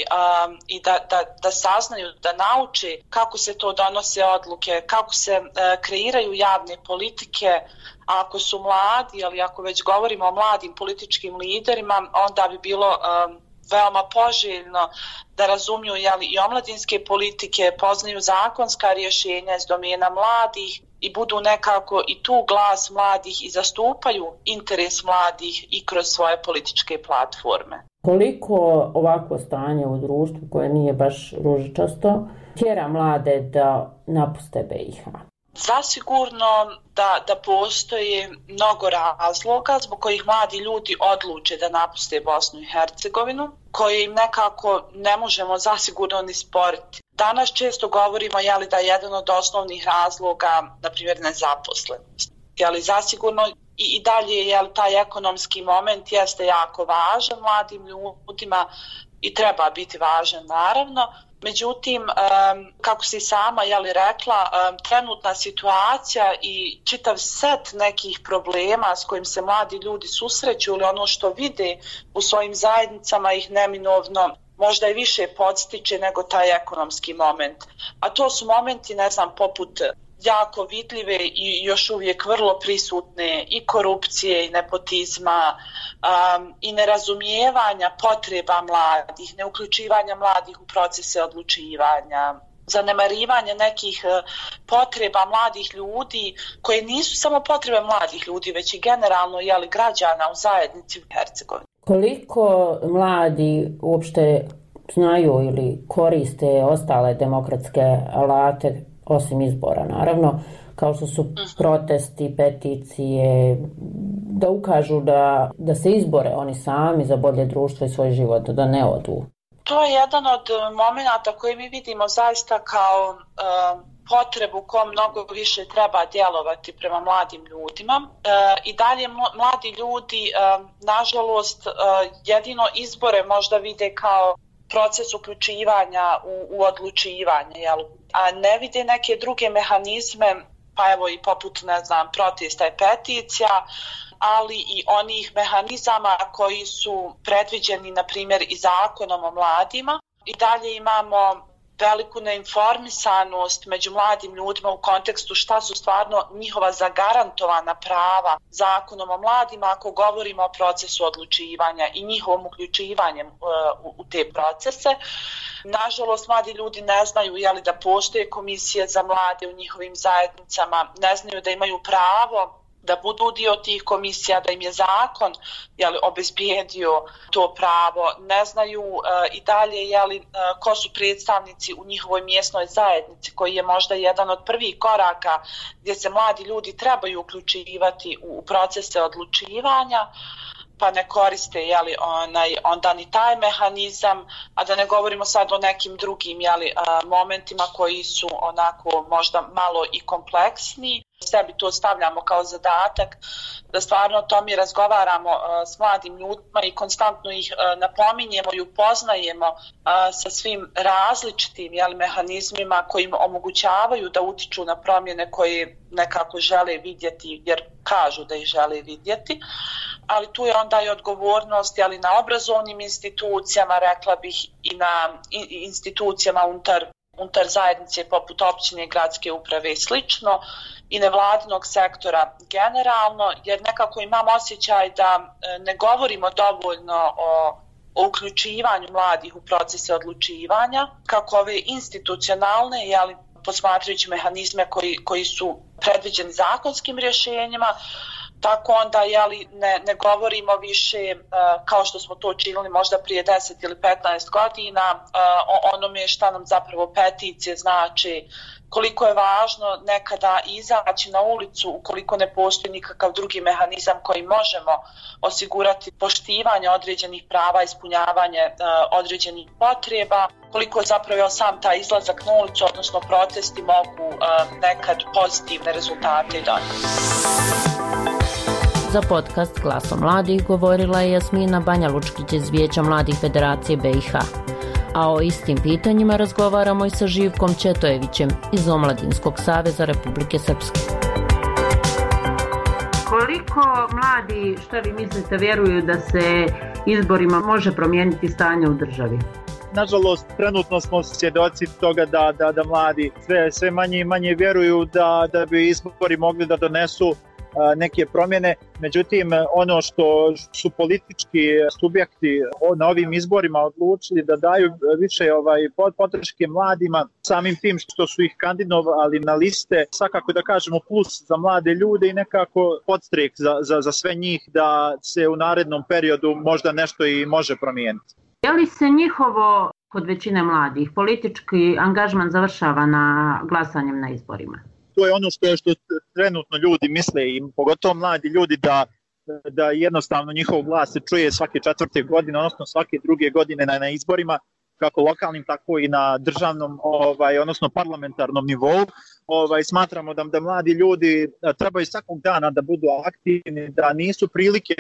i da saznaju, da nauče kako se to donose odluke, kako se kreiraju javne politike. A ako su mladi, ali ako već govorimo o mladim političkim liderima, onda bi bilo veoma poželjno da razumiju i omladinske politike, poznaju zakonska rješenja iz domena mladih i budu nekako i tu glas mladih i zastupaju interes mladih i kroz svoje političke platforme. Koliko ovako stanje u društvu koje nije baš ružičasto tjera mlade da napuste BiH? Zasigurno da postoji mnogo razloga zbog kojih mladi ljudi odluče da napuste Bosnu i Hercegovinu, koje im nekako ne možemo zasigurno ni sporiti. Danas često govorimo da je jedan od osnovnih razloga, na primjer, nezaposlenost. Zasigurno i dalje taj ekonomski moment jeste jako važan mladim ljudima i treba biti važan naravno. Međutim, kako si sama rekla, trenutna situacija i čitav set nekih problema s kojim se mladi ljudi susreću ili ono što vide u svojim zajednicama ih neminovno možda i više podstiče nego taj ekonomski moment. A to su momenti, poput jako vidljive i još uvijek vrlo prisutne i korupcije i nepotizma i nerazumijevanja potreba mladih, neuključivanja mladih u procese odlučivanja, zanemarivanje nekih potreba mladih ljudi koje nisu samo potrebe mladih ljudi, već i generalno građana u zajednici u Hercegovini. Koliko mladi uopšte znaju ili koriste ostale demokratske alate osim izbora, naravno, kao što su protesti, peticije, da ukažu da se izbore oni sami za bolje društvo i svoj život, da ne odu? To je jedan od momenata koji mi vidimo zaista kao potrebu kom mnogo više treba djelovati prema mladim ljudima. I dalje mladi ljudi, nažalost, jedino izbore možda vide kao proces uključivanja u odlučivanje, a ne vide neke druge mehanizme, pa evo i poput, protesta i peticija, ali i onih mehanizama koji su predviđeni, na primjer, i zakonom o mladima. I dalje imamo veliku neinformisanost među mladim ljudima u kontekstu šta su stvarno njihova zagarantovana prava zakonom o mladima ako govorimo o procesu odlučivanja i njihovom uključivanjem u te procese. Nažalost, mladi ljudi ne znaju da postoje komisije za mlade u njihovim zajednicama, ne znaju da imaju pravo da budu dio tih komisija, da im je zakon obezbijedio to pravo. Ne znaju i dalje ko su predstavnici u njihovoj mjesnoj zajednici, koji je možda jedan od prvih koraka gdje se mladi ljudi trebaju uključivati u procese odlučivanja. pa ne koriste onda ni taj mehanizam, a da ne govorimo sad o nekim drugim momentima koji su onako možda malo i kompleksni. Sebi to stavljamo kao zadatak da stvarno o tome razgovaramo s mladim ljudima i konstantno ih napominjemo i upoznajemo sa svim različitim mehanizmima koji im omogućavaju da utiču na promjene koje nekako žele vidjeti jer kažu da ih žele vidjeti. Ali tu je onda i odgovornost na obrazovnim institucijama, rekla bih i na institucijama unutar zajednice poput općine, gradske uprave i slično, i nevladinog sektora generalno, jer nekako imam osjećaj da ne govorimo dovoljno o uključivanju mladih u procese odlučivanja, kako ove institucionalne, posmatrajući mehanizme koji su predviđeni zakonskim rješenjima, tako onda ne govorimo više kao što smo to činili možda prije 10 ili 15 godina o onome šta nam zapravo peticije znači, koliko je važno nekada izaći na ulicu ukoliko ne postoji nikakav drugi mehanizam koji možemo osigurati poštivanje određenih prava, ispunjavanje određenih potreba, koliko zapravo sam taj izlazak na ulicu, odnosno protesti mogu nekad pozitivne rezultate donijeti. Za podcast Glasom mladih govorila je Jasmina Banja Lučkić iz Vijeća mladih Federacije BiH. A o istim pitanjima razgovaramo i sa Živkom Četojevićem iz Omladinskog saveza Republike Srpske. Koliko mladi, šta vi mislite, vjeruju da se izborima može promijeniti stanje u državi? Nažalost, trenutno smo svjedoci toga da mladi sve manje i manje vjeruju da bi izbori mogli da donesu neke promjene. Međutim, ono što su politički subjekti na ovim izborima odlučili da daju više podrške mladima, samim tim što su ih kandidovali na liste, svakako da kažemo plus za mlade ljude i nekako podstrek za sve njih da se u narednom periodu možda nešto i može promijeniti. Je li se njihovo, kod većine mladih, politički angažman završava na glasanjem na izborima? To je ono što trenutno ljudi misle i pogotovo mladi ljudi da jednostavno njihov glas se čuje svake 4. godine, odnosno svake 2. godine na izborima, kako lokalnim, tako i na državnom, odnosno parlamentarnom nivou. Smatramo da mladi ljudi trebaju svakog dana da budu aktivni, da nisu prilike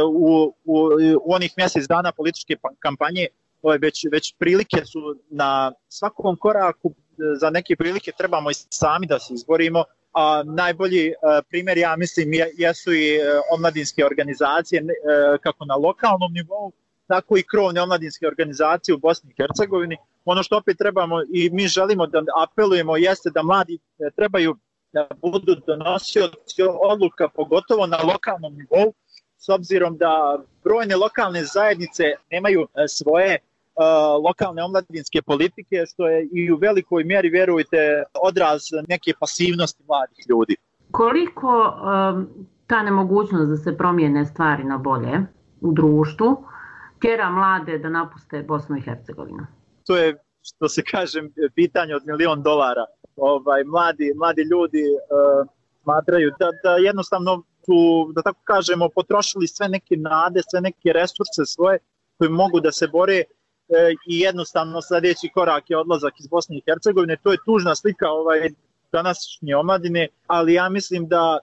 u onih mjesec dana političke kampanje, već prilike su na svakom koraku. Za neke prilike trebamo i sami da se izborimo, a najbolji primjer, ja mislim, jesu i omladinske organizacije, kako na lokalnom nivou, tako i krovne omladinske organizacije u Bosni i Hercegovini. Ono što opet trebamo i mi želimo da apelujemo jeste da mladi trebaju da budu donosioci odluka, pogotovo na lokalnom nivou, s obzirom da brojne lokalne zajednice nemaju svoje lokalne omladinske politike, što je i u velikoj mjeri, vjerujte, odraz neke pasivnosti mladih ljudi. Koliko ta nemogućnost da se promijene stvari na bolje u društvu tjera mlade da napuste Bosnu i Hercegovinu? To je, što se kaže, pitanje od $1.000.000. Mladi ljudi smatraju da jednostavno su, da tako kažemo, potrošili sve neke nade, sve neke resurse svoje koji mogu da se bore i jednostavno sljedeći korak je odlazak iz Bosne i Hercegovine. To je tužna slika današnje omladine, ali ja mislim da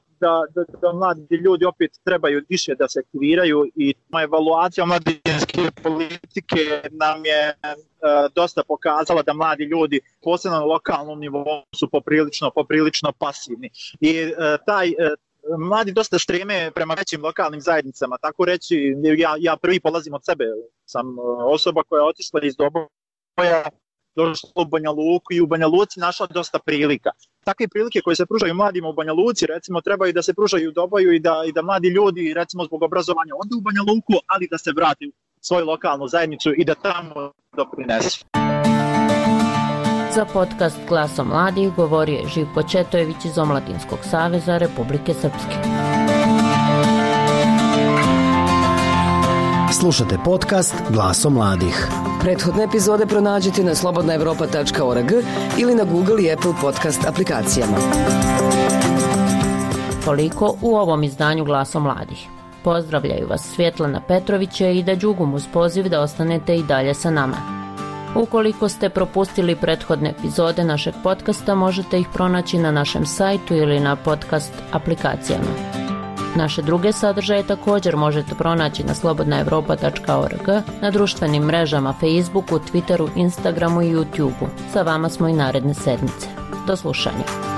mladi ljudi opet trebaju više da se aktiviraju i evaluacija omladinske politike nam je dosta pokazala da mladi ljudi, posebno na lokalnom nivou, su poprilično pasivni. I mladi dosta streme prema većim lokalnim zajednicama, tako reći, ja prvi polazim od sebe, sam osoba koja je otišla iz Doboja, došla u Banja Luku i u Banja Luci našla dosta prilika. Takve prilike koje se pružaju mladima u Banja Luci, recimo, trebaju da se pružaju u Doboju i da mladi ljudi, recimo zbog obrazovanja, odu u Banja Luku, ali da se vrati u svoju lokalnu zajednicu i da tamo doprinesu. Za podcast Glasom mladih govorio je Živko Četojević iz Omladinskog saveza Republike Srpske. Slušate podcast Glasom mladih. Prethodne epizode pronađite na slobodnaevropa.org ili na Google i Apple podcast aplikacijama. Toliko u ovom izdanju Glasom mladih. Pozdravljaju vas Svjetlana Petrović i Ida Đugum uz poziv da ostanete i dalje sa nama. Ukoliko ste propustili prethodne epizode našeg podcasta, možete ih pronaći na našem sajtu ili na podcast aplikacijama. Naše druge sadržaje također možete pronaći na slobodnaevropa.org, na društvenim mrežama Facebooku, Twitteru, Instagramu i YouTubeu. Sa vama smo i naredne sedmice. Do slušanja.